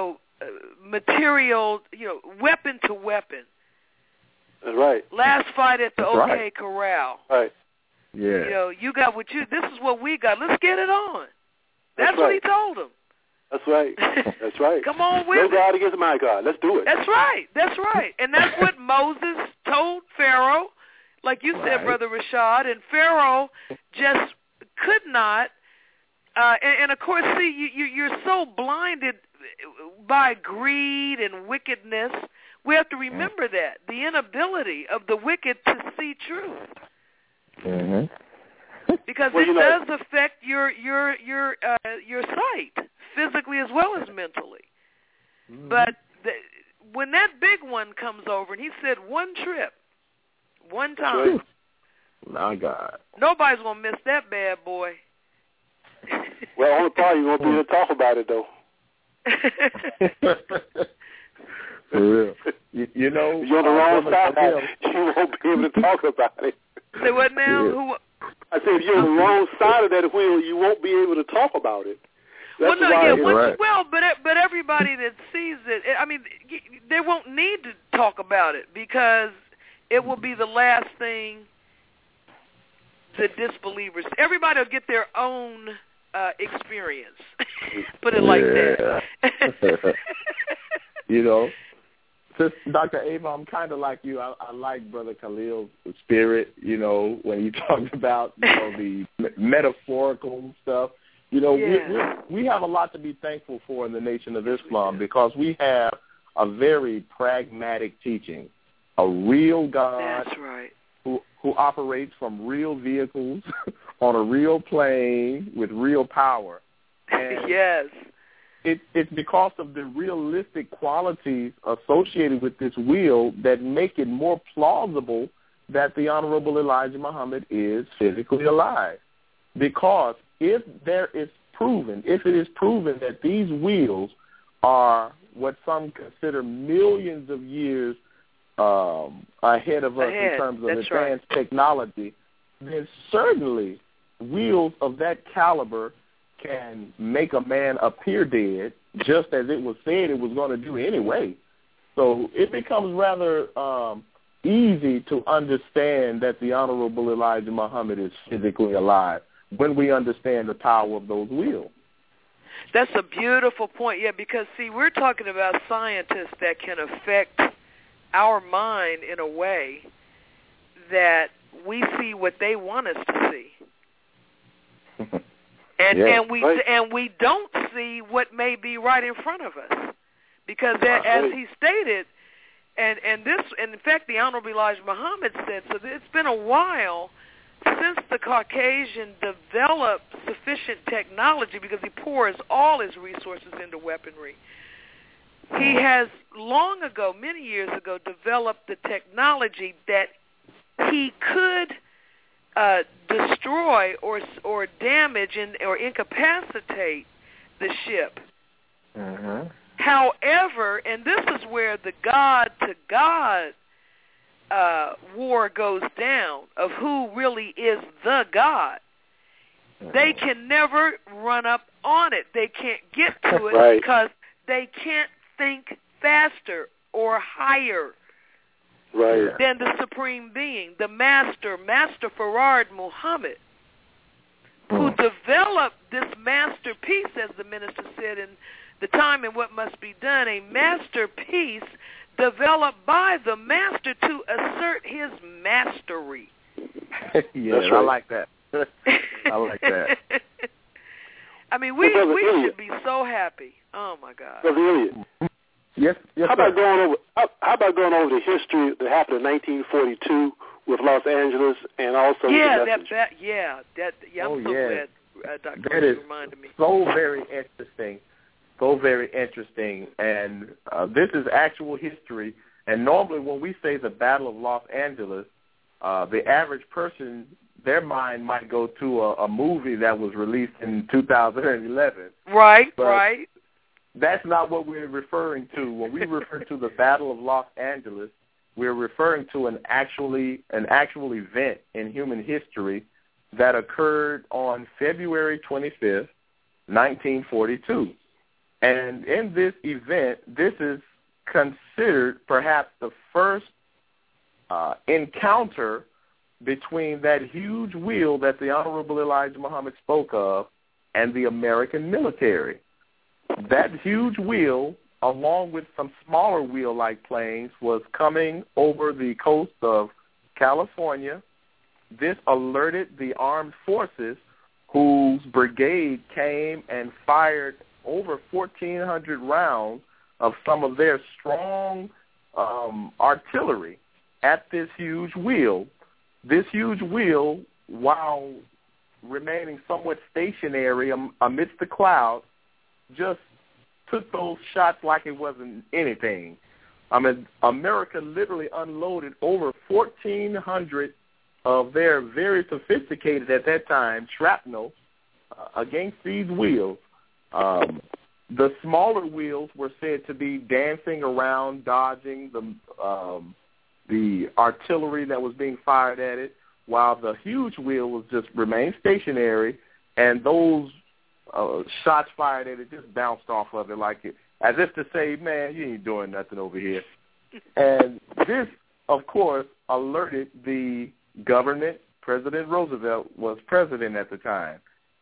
material, weapon to weapon. That's right. Last fight at the OK Corral. Right. Yeah. You got what this is what we got. Let's get it on. That's what he told him. That's right. That's right. Come on with it. No God against my God. Let's do it. That's right. That's right. And that's what Moses told Pharaoh, like you said, Brother Rashad. And Pharaoh just could not. And of course, see, you're so blinded by greed and wickedness. We have to remember that the inability of the wicked to see truth. Mm-hmm. Because it does affect your sight, physically as well as mentally. Mm-hmm. But when that big one comes over, and he said one trip, one time. My God. Nobody's going to miss that bad boy. Well, only part you won't be able to talk about it, though. For real. You're on the wrong side. You won't be able to talk about it. Say what now? Yeah. I said, if you're on the wrong side of that wheel, you won't be able to talk about it. That's but everybody that sees it, I mean, they won't need to talk about it because it will be the last thing the disbelievers. Everybody will get their own experience. Put it like that. Since Dr. Ava, I'm kind of like you. I like Brother Khalil's spirit, when he talked about, the metaphorical stuff. We have a lot to be thankful for in the Nation of Islam because we have a very pragmatic teaching, a real God who operates from real vehicles on a real plane with real power. And yes. It's because of the realistic qualities associated with this will that make it more plausible that the Honorable Elijah Muhammad is physically alive. Because if it is proven that these wheels are what some consider millions of years ahead of us in terms of advanced technology, then certainly wheels of that caliber can make a man appear dead, just as it was said it was going to do anyway. So it becomes rather easy to understand that the Honorable Elijah Muhammad is physically alive when we understand the power of those wheels. That's a beautiful point, because, see, we're talking about scientists that can affect our mind in a way that we see what they want us to see. And we don't see what may be right in front of us, because as he stated, and in fact the Honorable Elijah Muhammad said, so it's been a while since the Caucasian developed sufficient technology, because he pours all his resources into weaponry, He has long ago, many years ago, developed the technology that he could destroy or damage or incapacitate the ship. Mm-hmm. However, and this is where the God-to-God war goes down of who really is the God. They can never run up on it. They can't get to it right. because they can't think faster or higher than the Supreme Being, the Master Farad Muhammad, who developed this masterpiece, as the minister said in The Time and What Must Be Done, a masterpiece developed by the master to assert his mastery. Yes, I like that. I like that. I mean, we should be so happy. Oh my God. Brother Elliot. Yes. How about going over the history that happened in 1942 with Los Angeles and also I'm Oh, so glad Dr. That is reminded me. so very interesting. So very interesting. And this is actual history. And normally when we say the Battle of Los Angeles, the average person, their mind might go to a movie that was released in 2011. Right. That's not what we're referring to. When we refer to the Battle of Los Angeles, we're referring to an actual event in human history that occurred on February 25th, 1942. And in this event, this is considered perhaps the first encounter between that huge wheel that the Honorable Elijah Muhammad spoke of and the American military. That huge wheel, along with some smaller wheel-like planes, was coming over the coast of California. This alerted the armed forces, whose brigade came and fired over 1,400 rounds of some of their strong artillery at this huge wheel. This huge wheel, while remaining somewhat stationary amidst the clouds, just took those shots like it wasn't anything. I mean, America literally unloaded over 1,400 of their very sophisticated, at that time, shrapnel against these wheels. The smaller wheels were said to be dancing around, dodging the artillery that was being fired at it, while the huge wheel was just remained stationary, and those shots fired at it just bounced off of it like it, as if to say, man, you ain't doing nothing over here. And this, of course, alerted the government. President Roosevelt was president at the time.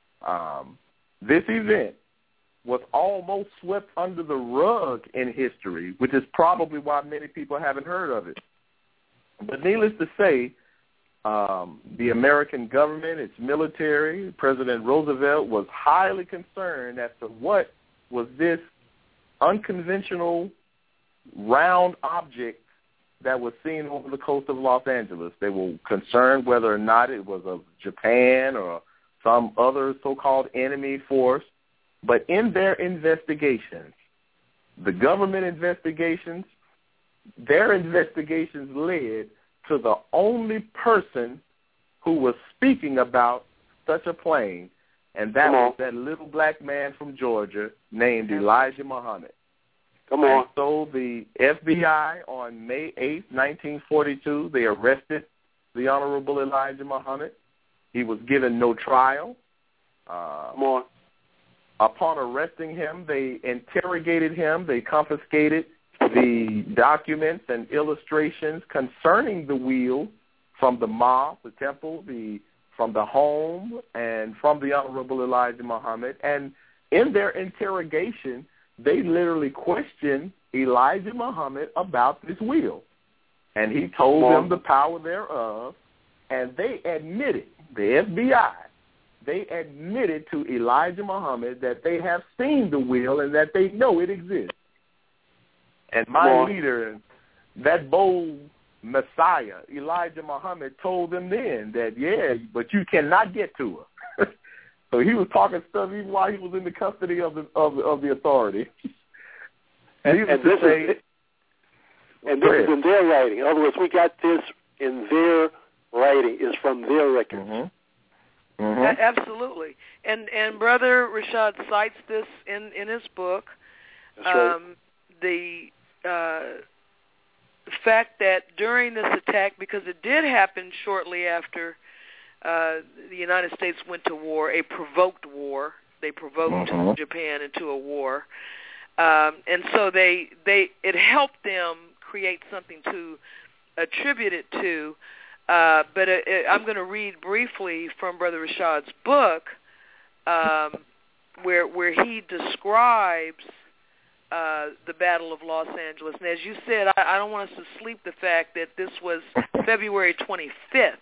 This event was almost swept under the rug in history, which is probably why many people haven't heard of it. But needless to say, the American government, its military, President Roosevelt was highly concerned as to what was this unconventional round object that was seen over the coast of Los Angeles. They were concerned whether or not it was of Japan or some other so-called enemy force. But in their investigations, the government investigations, their investigations led to the only person who was speaking about such a plane, and that was that little black man from Georgia named Elijah Muhammad. Come on. And so the FBI on May 8th, 1942, they arrested the Honorable Elijah Muhammad. He was given no trial. Come on. Upon arresting him, they interrogated him. They confiscated the documents and illustrations concerning the wheel from the mosque, the temple, from the home, and from the Honorable Elijah Muhammad. And in their interrogation, they literally questioned Elijah Muhammad about this wheel. And he told them the power thereof, and they admitted, the FBI, they admitted to Elijah Muhammad that they have seen the wheel and that they know it exists. And my leader, that bold Messiah, Elijah Muhammad, told them then that, yeah, but you cannot get to her. So he was talking stuff even while he was in the custody of the authority. And this is in their writing. In other words, we got this in their writing. It's from their records. Mm-hmm. Mm-hmm. Absolutely. And Brother Rashad cites this in his book. That's right. The fact that during this attack, because it did happen shortly after the United States went to war, a provoked war. They provoked Japan into a war. And so it helped them create something to attribute it to. But I'm going to read briefly from Brother Rashad's book, where he describes the Battle of Los Angeles. And as you said, I don't want us to sleep the fact that this was February 25th,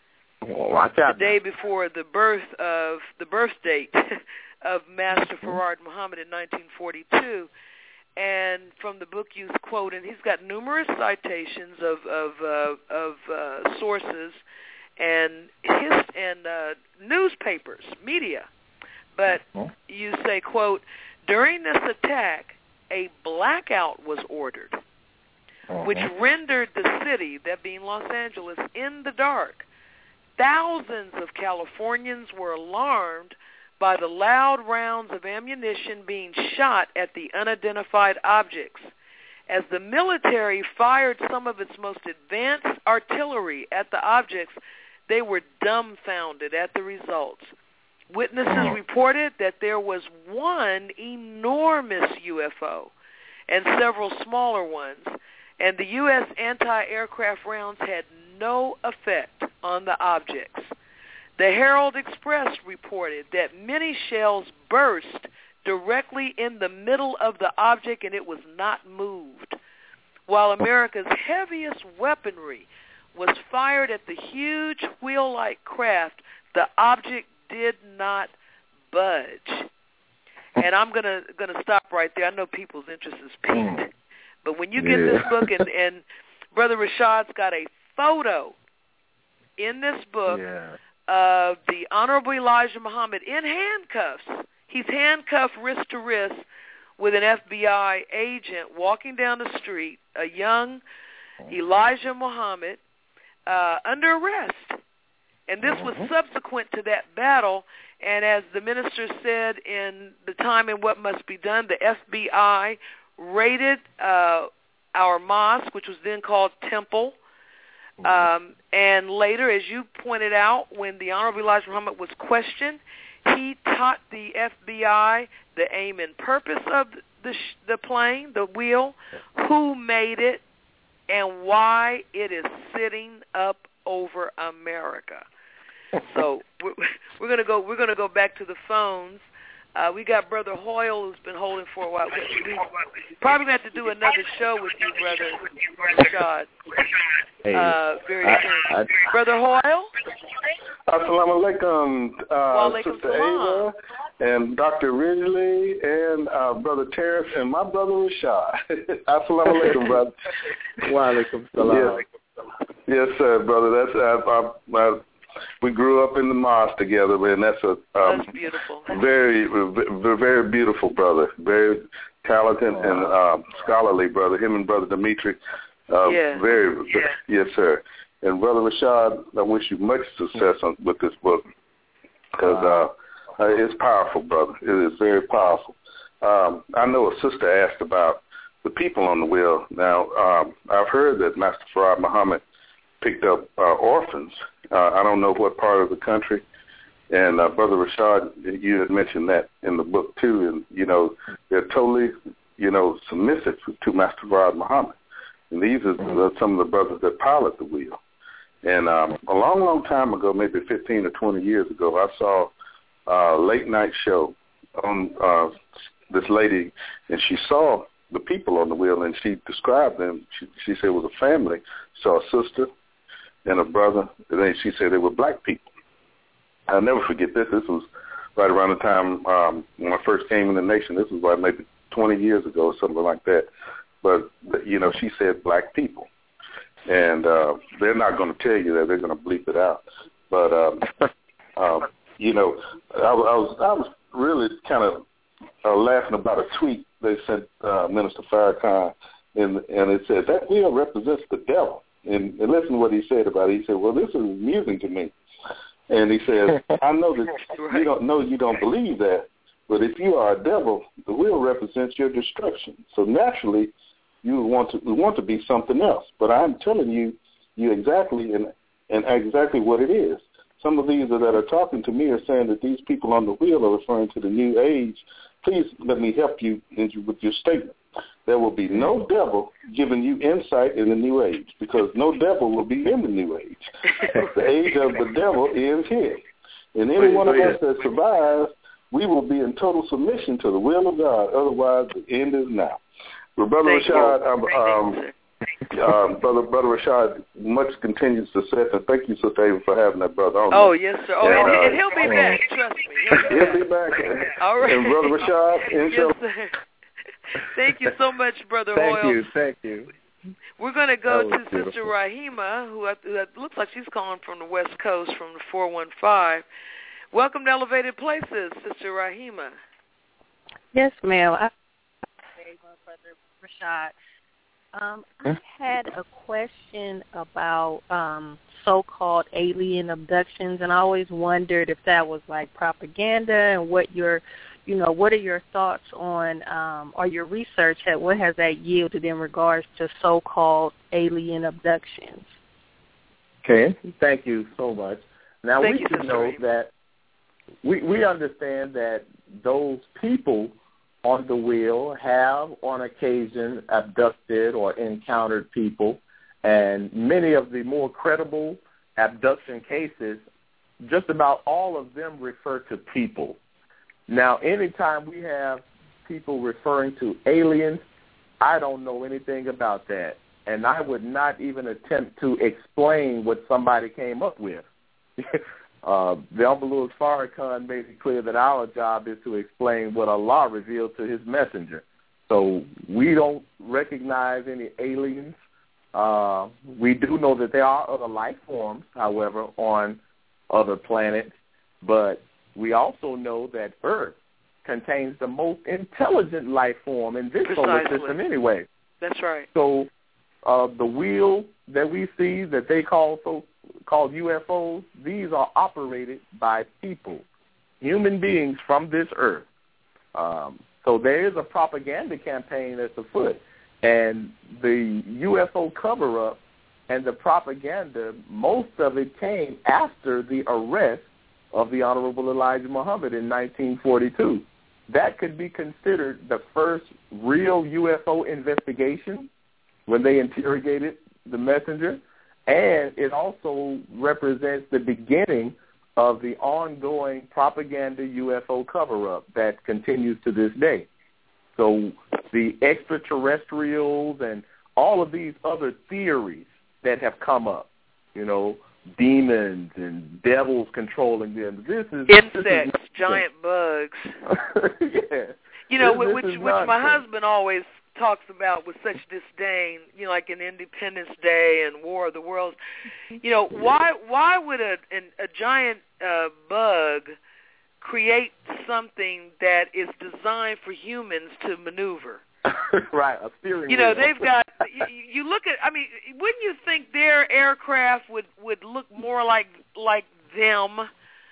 the day before the birth date of Master Farad Muhammad in 1942. And from the book you quote, and he's got numerous citations of sources and newspapers, media. But you say, quote, during this attack, a blackout was ordered, which rendered the city, that being Los Angeles, in the dark. Thousands of Californians were alarmed by the loud rounds of ammunition being shot at the unidentified objects. As the military fired some of its most advanced artillery at the objects, they were dumbfounded at the results. Witnesses reported that there was one enormous UFO and several smaller ones, and the U.S. anti-aircraft rounds had no effect on the objects. The Herald Express reported that many shells burst directly in the middle of the object and it was not moved. While America's heaviest weaponry was fired at the huge wheel-like craft, the object did not budge. And I'm gonna stop right there. I know people's interest is piqued. But when you get this book, and Brother Rashad's got a photo in this book of the Honorable Elijah Muhammad in handcuffs. He's handcuffed wrist to wrist with an FBI agent walking down the street, a young Elijah Muhammad under arrest. And this was subsequent to that battle. And as the minister said in The Time and What Must Be Done, the FBI raided our mosque, which was then called Temple. And later, as you pointed out, when the Honorable Elijah Muhammad was questioned, he taught the FBI the aim and purpose of the plane, the wheel, who made it, and why it is sitting up over America. So we're going to go back to the phones. We got Brother Hoyle, who's been holding for a while. We probably going to have to do another show with you, Brother Rashad, very soon. Brother Hoyle? Assalamu alaikum, Sister Ava, and Dr. Ridgely, and Brother Terrence, and my brother Rashad. Assalamu alaikum, brother. Wa alaikum salam. Yes, sir, brother. That's we grew up in the mosque together, man. That's beautiful. Very, very beautiful brother. Very talented and scholarly brother. Him and Brother Dimitri. Yes, sir. And Brother Rashad, I wish you much success with this book because it's powerful, brother. It is very powerful. I know a sister asked about the people on the wheel. Now, I've heard that Master Farad Muhammad picked up orphans. I don't know what part of the country. And Brother Rashad, you had mentioned that in the book too. And, they're totally, submissive to Master Farad Muhammad. And these are some of the brothers that pilot the wheel. And a long, long time ago, maybe 15 or 20 years ago, I saw a late-night show on this lady, and she saw the people on the wheel, and she described them. She said it was a family. Saw a sister and a brother, and then she said they were black people. I'll never forget this. This was right around the time when I first came in the nation. This was like maybe 20 years ago or something like that. But, she said black people. And they're not going to tell you that. They're going to bleep it out. But, I was really kind of laughing about a tweet they sent Minister Farrakhan, and it said that will represents the devil. And listen to what he said about it. He said, well, this is amusing to me. And he says, I know that you don't believe that, but if you are a devil, the wheel represents your destruction. So naturally, you want to be something else. But I'm telling you exactly and exactly what it is. Some of these that are talking to me are saying that these people on the wheel are referring to the New Age. Please let me help you with your statement. There will be no devil giving you insight in the New Age, because no devil will be in the New Age. The age of the devil is here. And any one of us that survives, we will be in total submission to the will of God. Otherwise, the end is now. But Brother Rashad, Brother Rashad, much continued success, and thank you, Sister Ava, for having that brother on. Oh, yes, sir. Oh, and he'll be back, trust me. He'll be back. All right. And Brother Rashad, yes, sir. Thank you so much, Brother Hoyle. Thank you. We're going to go to Sister Rahima, who looks like she's calling from the West Coast, from the 415. Welcome to Elevated Places, Sister Rahima. Yes, ma'am. Brother Rashad. I had a question about so-called alien abductions, and I always wondered if that was like propaganda, and what are your thoughts on, or your research at what has that yielded in regards to so-called alien abductions? Okay, thank you so much. Now, we should know that we understand that those people on the wheel have on occasion abducted or encountered people, and many of the more credible abduction cases, just about all of them refer to people. Now, anytime we have people referring to aliens, I don't know anything about that, and I would not even attempt to explain what somebody came up with. The Honorable Farrakhan made it clear that our job is to explain what Allah revealed to his messenger. So we don't recognize any aliens. We do know that there are other life forms, however, on other planets, but we also know that Earth contains the most intelligent life form in this solar system anyway. That's right. So the wheel that we see that they called UFOs, these are operated by people, human beings from this Earth. So there is a propaganda campaign that's afoot. And the UFO cover-up and the propaganda, most of it came after the arrest of the Honorable Elijah Muhammad in 1942. That could be considered the first real UFO investigation when they interrogated the messenger, and it also represents the beginning of the ongoing propaganda UFO cover-up that continues to this day. So the extraterrestrials and all of these other theories that have come up, demons and devils controlling them. Insects, giant bugs. Yeah. Which my husband always talks about with such disdain, like in Independence Day and War of the Worlds. Why would a giant bug create something that is designed for humans to maneuver? Right, a steering wheel. They've got, you look at, wouldn't you think their aircraft would look more like them,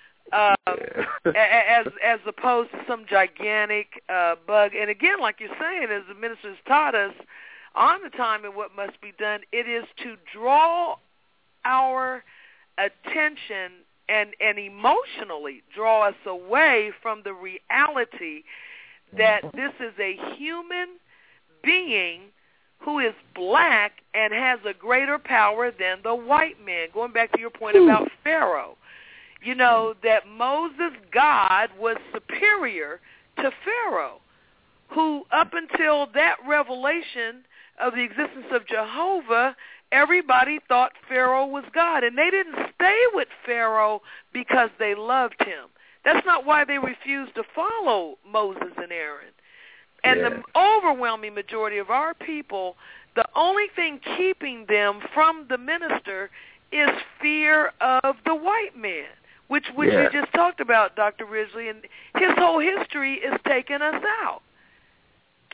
as opposed to some gigantic bug? And again, like you're saying, as the ministers taught us on the time and what must be done, it is to draw our attention and emotionally draw us away from the reality that this is a human being who is black and has a greater power than the white man. Going back to your point about Pharaoh, that Moses' God was superior to Pharaoh, who up until that revelation of the existence of Jehovah, everybody thought Pharaoh was God. And they didn't stay with Pharaoh because they loved him. That's not why they refused to follow Moses and Aaron. And the overwhelming majority of our people, the only thing keeping them from the minister is fear of the white man, which you just talked about, Dr. Ridgely, and his whole history is taking us out.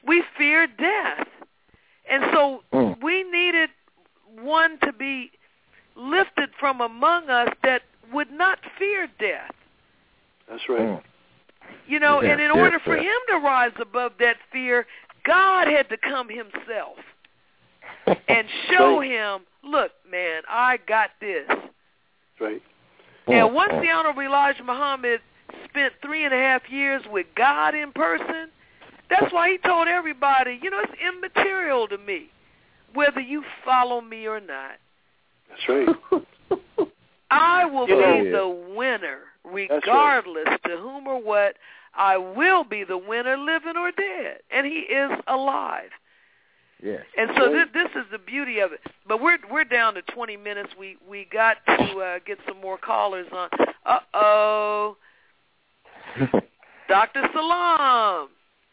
we fear death. And so we needed one to be lifted from among us that would not fear death. That's right. You know, and in order for him to rise above that fear, God had to come himself and show him, look, man, I got this. Right. And once the Honorable Elijah Muhammad spent 3.5 years with God in person, that's why he told everybody, you know, it's immaterial to me whether you follow me or not. That's right. I will be the winner, regardless to whom or what. I will be the winner, living or dead. And he is alive. Yes. And so this is the beauty of it. But we're down to 20 minutes. We got to get some more callers on. Uh-oh. Dr. Salam.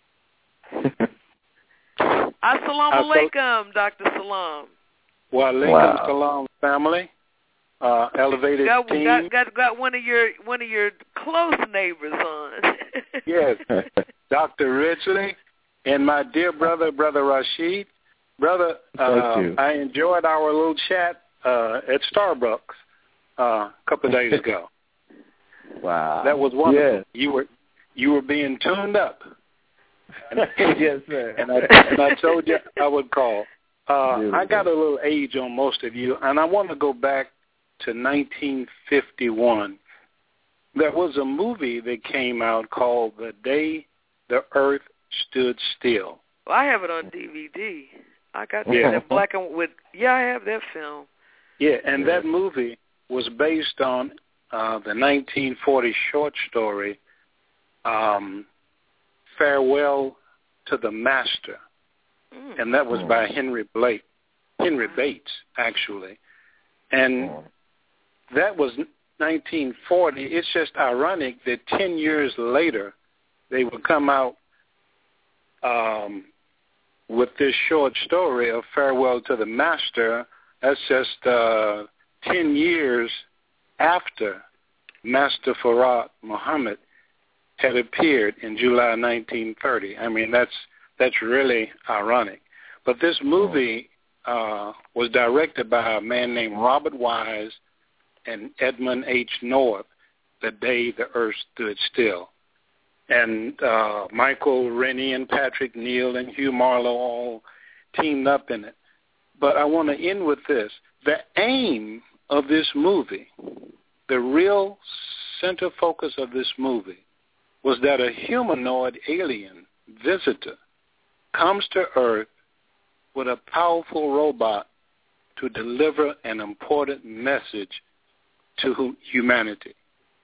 Assalamu alaikum, Dr. Salam. Wa alaikum salam, family. Elevated team. Got one of your close neighbors on. Yes, Dr. Ridgely and my dear brother Rashid. Brother, I enjoyed our little chat at Starbucks a couple of days ago. Wow, that was wonderful. Yes. You were being tuned up. Yes, sir. And I told you I would call. I got a little age on most of you, and I want to go back to 1951. There was a movie that came out called The Day the Earth Stood Still. Well, I have it on DVD. I got that black and white. Yeah, I have that film. Yeah, and that movie was based on the 1940 short story Farewell to the Master, and that was by Henry Bates, actually. And that was 1940. It's just ironic that 10 years later they would come out with this short story of Farewell to the Master. That's just 10 years after Master Farad Muhammad had appeared in July 1930. I mean, that's really ironic. But this movie was directed by a man named Robert Wise and Edmund H. North, The Day the Earth Stood Still. And Michael Rennie and Patrick Neal and Hugh Marlowe all teamed up in it. But I want to end with this. The aim of this movie, the real center focus of this movie, was that a humanoid alien visitor comes to Earth with a powerful robot to deliver an important message to humanity.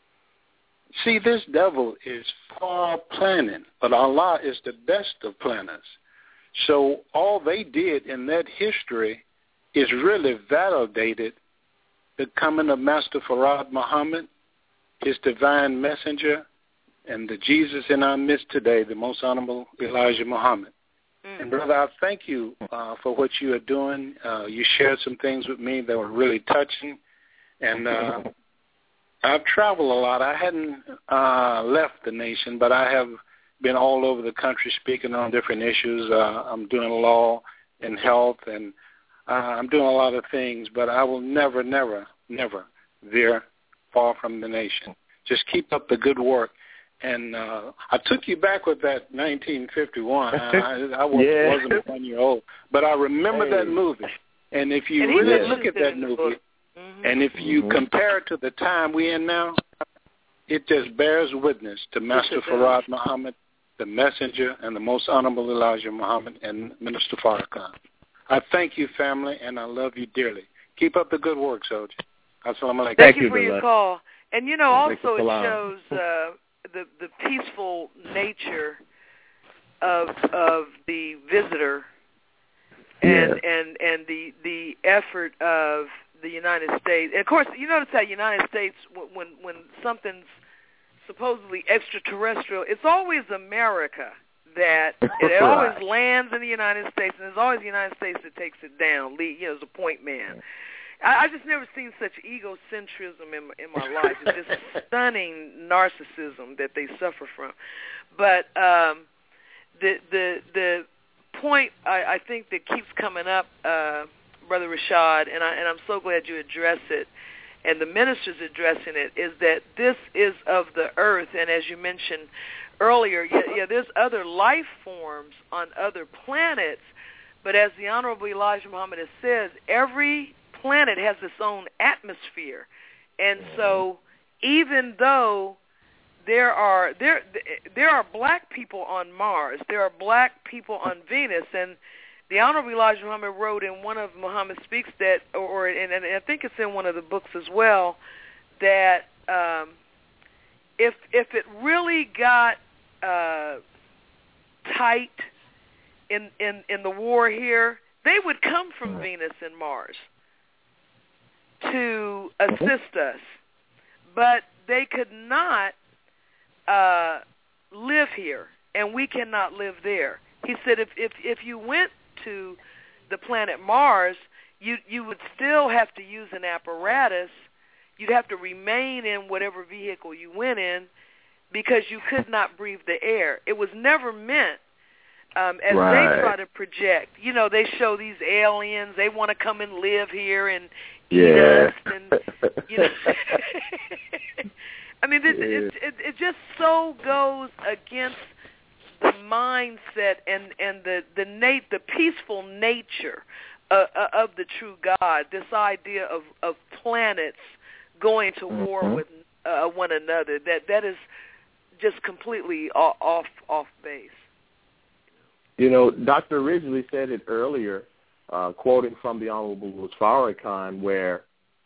See, this devil is far planning, but Allah is the best of planners. So all they did in that history is really validated the coming of Master Farad Muhammad, his divine messenger, and the Jesus in our midst today, the Most Honorable Elijah Muhammad. And, brother, I thank you for what you are doing. You shared some things with me that were really touching. And I've traveled a lot. I hadn't left the nation, but I have been all over the country speaking on different issues. I'm doing law and health, and I'm doing a lot of things, but I will never, never, never veer far from the nation. Just keep up the good work. And I took you back with that 1951. I wasn't 1 year old, but I remember that movie. And if you really look at that movie, and if you compare it to the time we're in now, it just bears witness to Master Farad Muhammad, the messenger, and the Most Honorable Elijah Muhammad, and Minister Farrakhan. I thank you, family, and I love you dearly. Keep up the good work, soldier. Assalamu alaikum. Thank you for your call. And, you know, also it shows the peaceful nature of the visitor and the effort of the United States. And of course, you notice how United States, when something's supposedly extraterrestrial, it's always America that it always lands in the United States, and it's always the United States that takes it down. As a point man. I just never seen such egocentrism in my life. It's just stunning narcissism that they suffer from. But the point I think that keeps coming up, Brother Rashad, and I'm so glad you address it, and the ministers addressing it, is that this is of the earth, and as you mentioned earlier, there's other life forms on other planets, but as the Honorable Elijah Muhammad has said, every planet has its own atmosphere, and so even though there are black people on Mars, there are black people on Venus, and the Honorable Elijah Muhammad wrote in one of Muhammad Speaks that, and I think it's in one of the books as well, that if it really got tight in the war here, they would come from Venus and Mars to assist us, but they could not live here, and we cannot live there. He said if you went to the planet Mars, you would still have to use an apparatus. You'd have to remain in whatever vehicle you went in because you could not breathe the air. It was never meant, as they try to project. You know, they show these aliens. They want to come and live here and eat us. And, you know. I mean, it just so goes against the mindset and the peaceful nature of the true God. This idea of planets going to war with one another, that is just completely off base. You know, Dr. Ridgely said it earlier, quoting from the Honorable Louis Farrakhan, where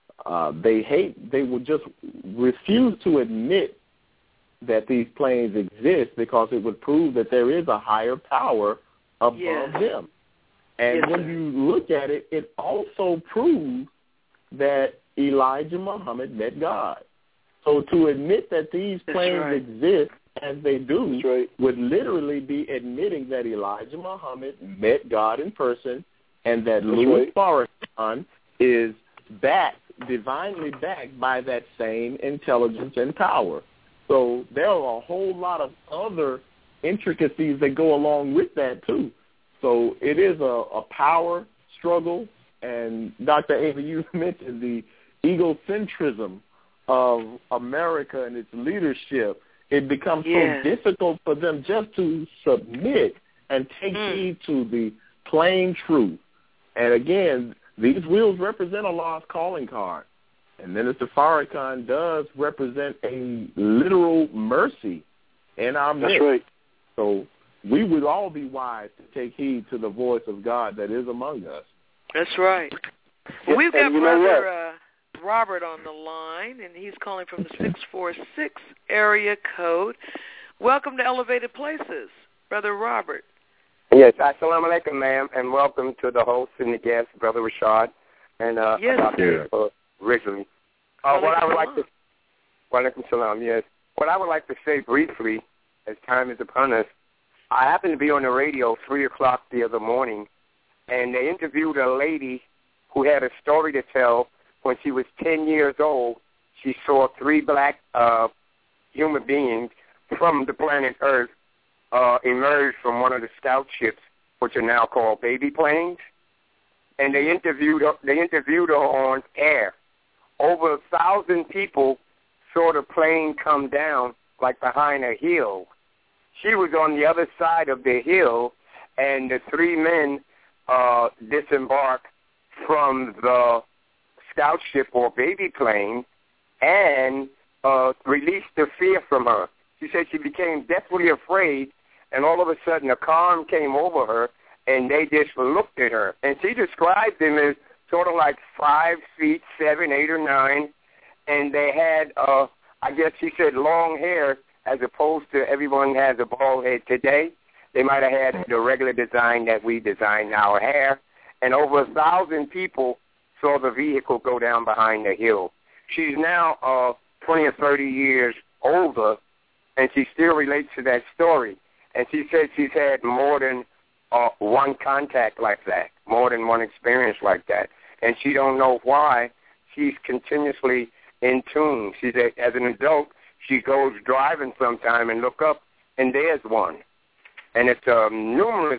they would just refuse to admit that these planes exist because it would prove that there is a higher power above them. And when you look at it, it also proves that Elijah Muhammad met God. So to admit that these planes exist as they do would literally be admitting that Elijah Muhammad met God in person and that Louis Farrakhan is divinely backed by that same intelligence and power. So there are a whole lot of other intricacies that go along with that, too. So it is a power struggle. And, Dr. Ava, you mentioned the egocentrism of America and its leadership. It becomes so difficult for them just to submit and take heed to the plain truth. And, again, these wheels represent Allah's calling card. And Minister Farrakhan does represent a literal mercy in our midst. That's right. So we would all be wise to take heed to the voice of God that is among us. That's right. Well, we've got Brother Robert on the line, and he's calling from the 646 area code. Welcome to Elevated Places, Brother Robert. Yes, assalamu alaikum, ma'am, and welcome to the host and the guest, Brother Rashad, and Dr. Ridgely. What I would like to, walaikum salam, yes. What I would like to say briefly, as time is upon us, I happened to be on the radio 3 o'clock the other morning, and they interviewed a lady who had a story to tell. When she was 10 years old, she saw 3 black human beings from the planet Earth emerge from one of the scout ships, which are now called baby planes, and they interviewed her on air. Over 1,000 people saw the plane come down like behind a hill. She was on the other side of the hill, and the 3 men disembarked from the scout ship or baby plane and released the fear from her. She said she became deathly afraid, and all of a sudden a calm came over her, and they just looked at her. And she described them as sort of like 5 feet, 7, 8, or 9, and they had, I guess she said, long hair as opposed to everyone has a bald head today. They might have had the regular design that we design our hair, and over 1,000 people saw the vehicle go down behind the hill. She's now 20 or 30 years older, and she still relates to that story. And she said she's had more than one contact like that, more than one experience like that. And she don't know why. She's continuously in tune. She said as an adult, she goes driving sometime and look up, and there's one. And it's numerous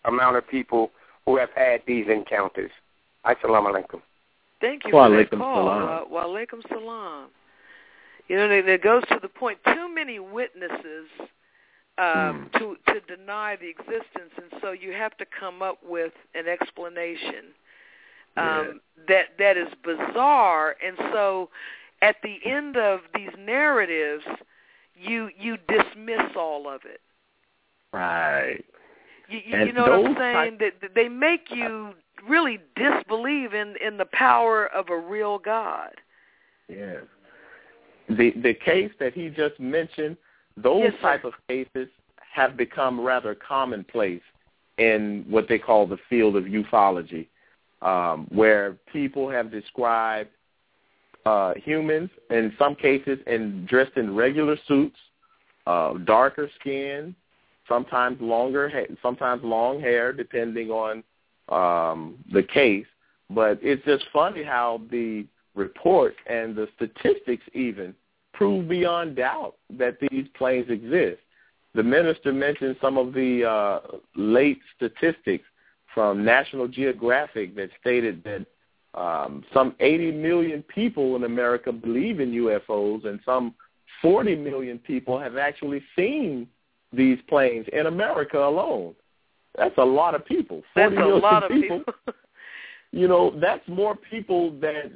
amount of people who have had these encounters. Assalamu alaikum. Thank you for that call. Wa alaikum salam. You know, it goes to the point, too many witnesses to deny the existence, and so you have to come up with an explanation that is bizarre. And so at the end of these narratives, you dismiss all of it. Right. You know what I'm saying? That they make you really disbelieve in the power of a real God. Yes. The case that he just mentioned, those type of cases have become rather commonplace in what they call the field of ufology, where people have described humans, in some cases, dressed in regular suits, darker skin, sometimes sometimes long hair, depending on the case. But it's just funny how the reports and the statistics even prove beyond doubt that these planes exist. The minister mentioned some of the late statistics from National Geographic that stated that some 80 million people in America believe in UFOs, and some 40 million people have actually seen these planes in America alone. That's a lot of people. 40 That's a million lot of people. You know, that's more people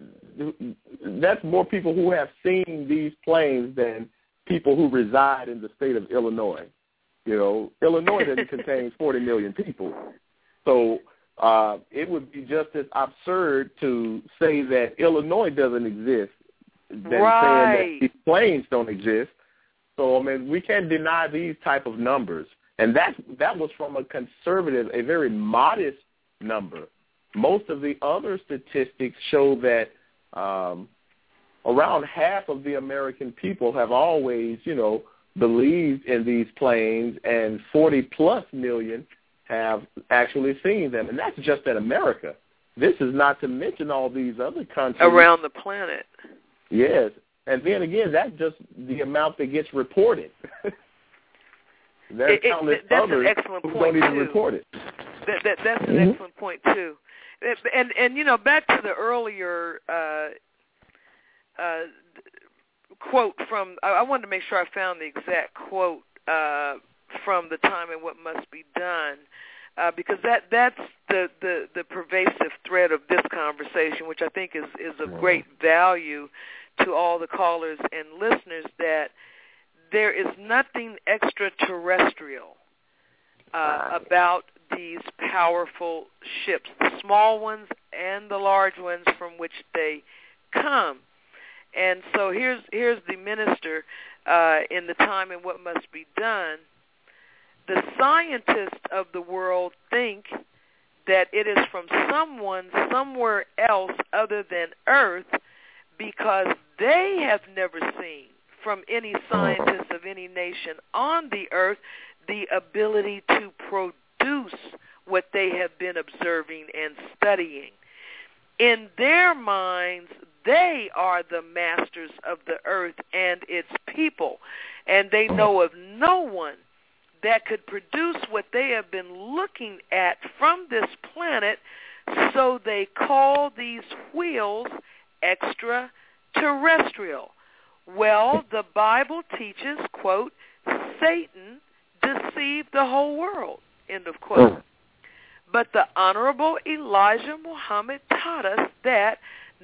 who have seen these planes than people who reside in the state of Illinois. You know, Illinois doesn't contain 40 million people. So it would be just as absurd to say that Illinois doesn't exist than saying that these planes don't exist. So, I mean, we can't deny these type of numbers. And that was from a conservative, a very modest number. Most of the other statistics show that around half of the American people have always, believed in these planes, and 40-plus million have actually seen them. And that's just in America. This is not to mention all these other countries. Around the planet. Yes. And then again, that's just the amount that gets reported. There's countless others who don't even report it. That's an excellent point, too. And back to the earlier quote from, I wanted to make sure I found the exact quote from The Time and What Must Be Done, because that's the pervasive thread of this conversation, which I think is of great value to all the callers and listeners, that there is nothing extraterrestrial about these powerful ships, the small ones and the large ones from which they come. And so here's the minister in The Time and What Must Be Done. The scientists of the world think that it is from someone somewhere else other than Earth, because they have never seen from any scientist of any nation on the earth the ability to produce what they have been observing and studying. In their minds, they are the masters of the earth and its people, and they know of no one that could produce what they have been looking at from this planet, so they call these wheels extraterrestrial. Well, the Bible teaches, quote, Satan deceived the whole world, end of quote. But the Honorable Elijah Muhammad taught us that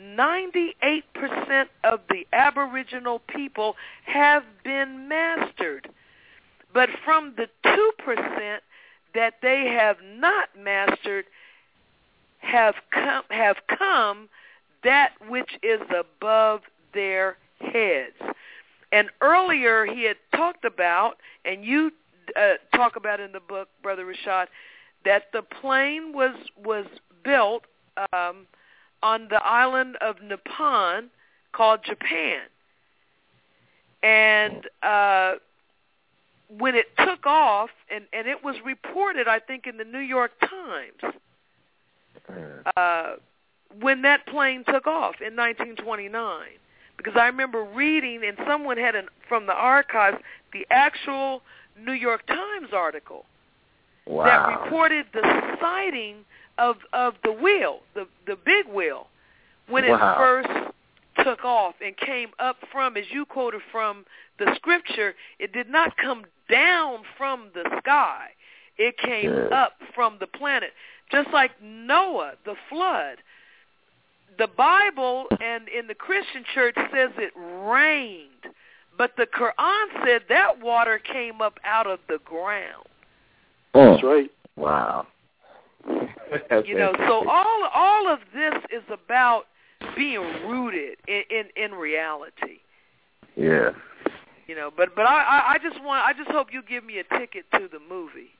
98% of the Aboriginal people have been mastered. But from the 2% that they have not mastered have come that which is above their heads. And earlier he had talked about, and you talk about in the book, Brother Rashad, that the plane was built on the island of Nippon called Japan. And when it took off, and it was reported, I think, in the New York Times, when that plane took off in 1929. Because I remember reading, and someone had from the archives, the actual New York Times article. that reported the sighting of the wheel, the big wheel, when it first took off and came up from, as you quoted from the scripture, it did not come down from the sky. It came up from the planet. Just like Noah, the flood. The Bible and in the Christian church says it rained, but the Quran said that water came up out of the ground. That's right. Wow. So all of this is about being rooted in reality. Yeah. But I just hope you give me a ticket to the movie.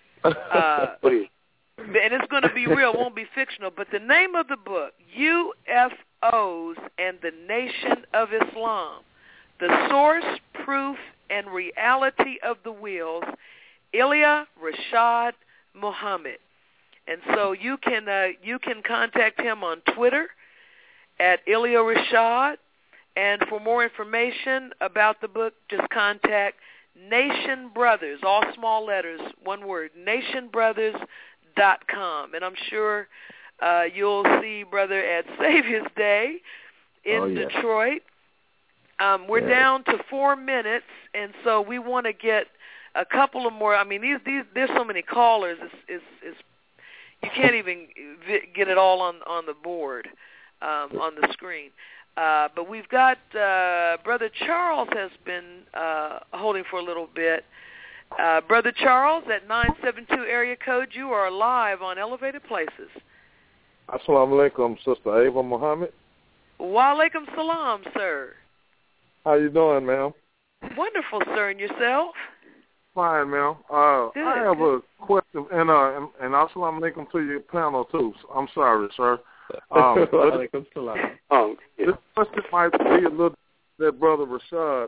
And it's going to be real, it won't be fictional. But the name of the book, UFOs and the Nation of Islam, the source, proof, and reality of the wheels, Elia Rashad Muhammad. And so you can contact him on Twitter at Elia Rashad. And for more information about the book, just contact Nation Brothers, all small letters, one word, nationbrothers.com. And I'm sure you'll see Brother at Savior's Day in Detroit. We're down to 4 minutes, and so we want to get a couple of more. I mean, there's so many callers. It's you can't even get it all on the board, on the screen. But we've got Brother Charles has been holding for a little bit. Brother Charles, at 972 area code, you are live on Elevated Places. Assalamu alaikum, Sister Ava Muhammad. Wa alaikum salam, sir. How you doing, ma'am? Wonderful, sir. And yourself? Fine, ma'am. I have a question, and assalamu alaikum to your panel, too. I'm sorry, sir. This question might be a little bit, Brother Rashad.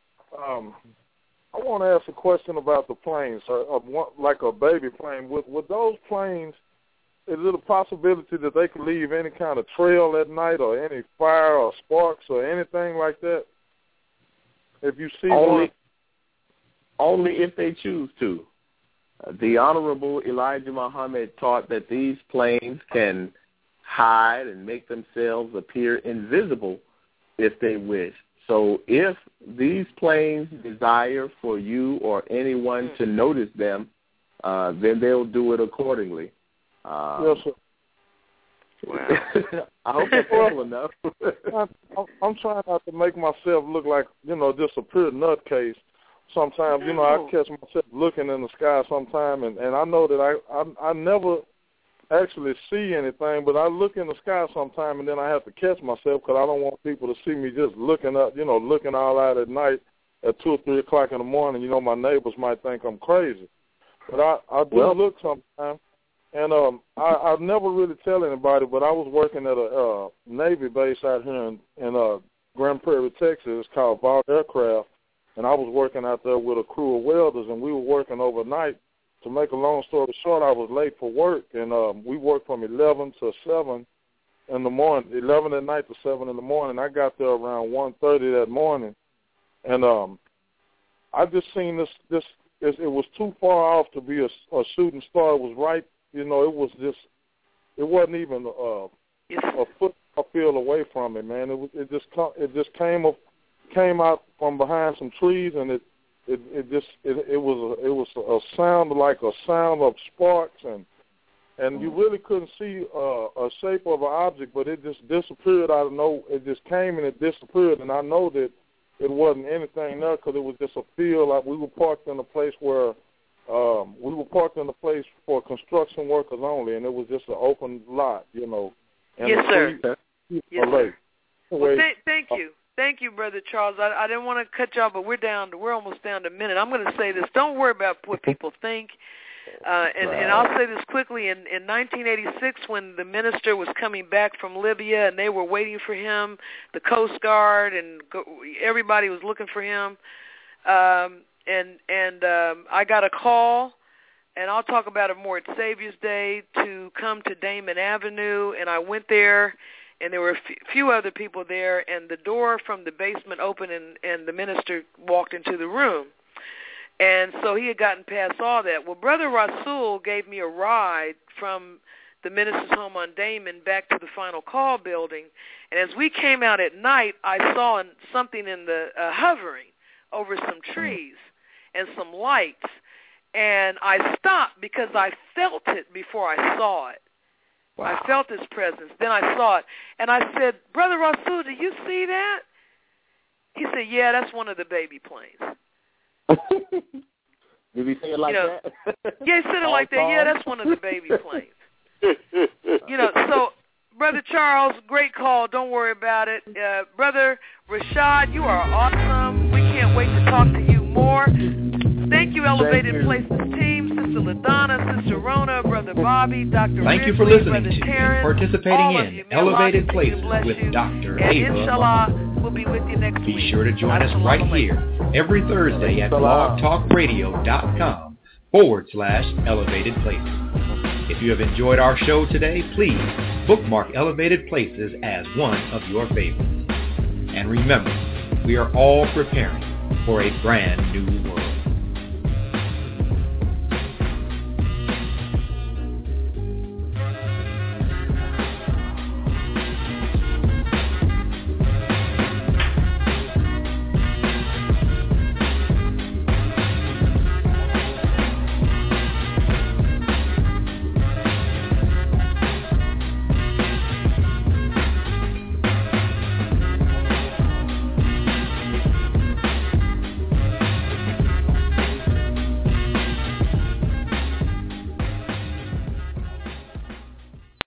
I want to ask a question about the planes, sir, like a baby plane. With those planes, is it a possibility that they could leave any kind of trail at night or any fire or sparks or anything like that? If you see one? Only if they choose to. The Honorable Elijah Muhammad taught that these planes can hide and make themselves appear invisible if they wish. So if these planes desire for you or anyone to notice them, then they'll do it accordingly. Yes, sir. Wow. I hope that's simple enough. I'm trying not to make myself look like, just a pure nutcase. Sometimes, I catch myself looking in the sky sometime, and I know that I never actually see anything, but I look in the sky sometime, and then I have to catch myself because I don't want people to see me just looking up, looking all out at night at 2 or 3 o'clock in the morning. My neighbors might think I'm crazy. But I do look sometimes, and I never really tell anybody, but I was working at a Navy base out here in Grand Prairie, Texas. It's called Vought Aircraft, and I was working out there with a crew of welders, and we were working overnight. To make a long story short, I was late for work, and we worked from 11 to 7 in the morning, 11 at night to 7 in the morning. I got there around 1:30 that morning, and I just seen this. It was too far off to be a shooting star. It was right, it wasn't even a football away from it, man. It just came out from behind some trees, and it was a sound like a sound of sparks, and you really couldn't see a shape of an object, but it just disappeared out of nowhere. It just came and it disappeared, and I know that it wasn't anything there because it was just a field. Like we were parked in a place where for construction workers only, and it was just an open lot, And yes, sir. Yes, sir. Well, thank you. Thank you, Brother Charles. I didn't want to cut you off, but we're almost down to a minute. I'm going to say this. Don't worry about what people think. And I'll say this quickly. In 1986, when the minister was coming back from Libya and they were waiting for him, the Coast Guard and everybody was looking for him, and I got a call, and I'll talk about it more at Savior's Day, to come to Damon Avenue, and I went there. And there were a few other people there, and the door from the basement opened, and the minister walked into the room. And so he had gotten past all that. Well, Brother Rasul gave me a ride from the minister's home on Damon back to the Final Call building. And as we came out at night, I saw something in the hovering over some trees and some lights. And I stopped because I felt it before I saw it. Wow. I felt his presence. Then I saw it. And I said, Brother Rasul, do you see that? He said, yeah, that's one of the baby planes. Did he say it like that? Yeah, he said it like that. Yeah, that's one of the baby planes. So, Brother Charles, great call. Don't worry about it. Brother Rashad, you are awesome. We can't wait to talk to you more. Thank you, Elevated Places team, Sister LaDonna, Sister Rona, Brother Bobby, Dr. Thank Ridley, you for listening Brother to Terrence, and participating in Elevated Places with Dr. And Ava. inshallah, we'll be with you next week. Be sure to join us right here every Thursday at blogtalkradio.com/Elevated Places. If you have enjoyed our show today, please bookmark Elevated Places as one of your favorites. And remember, we are all preparing for a brand new world.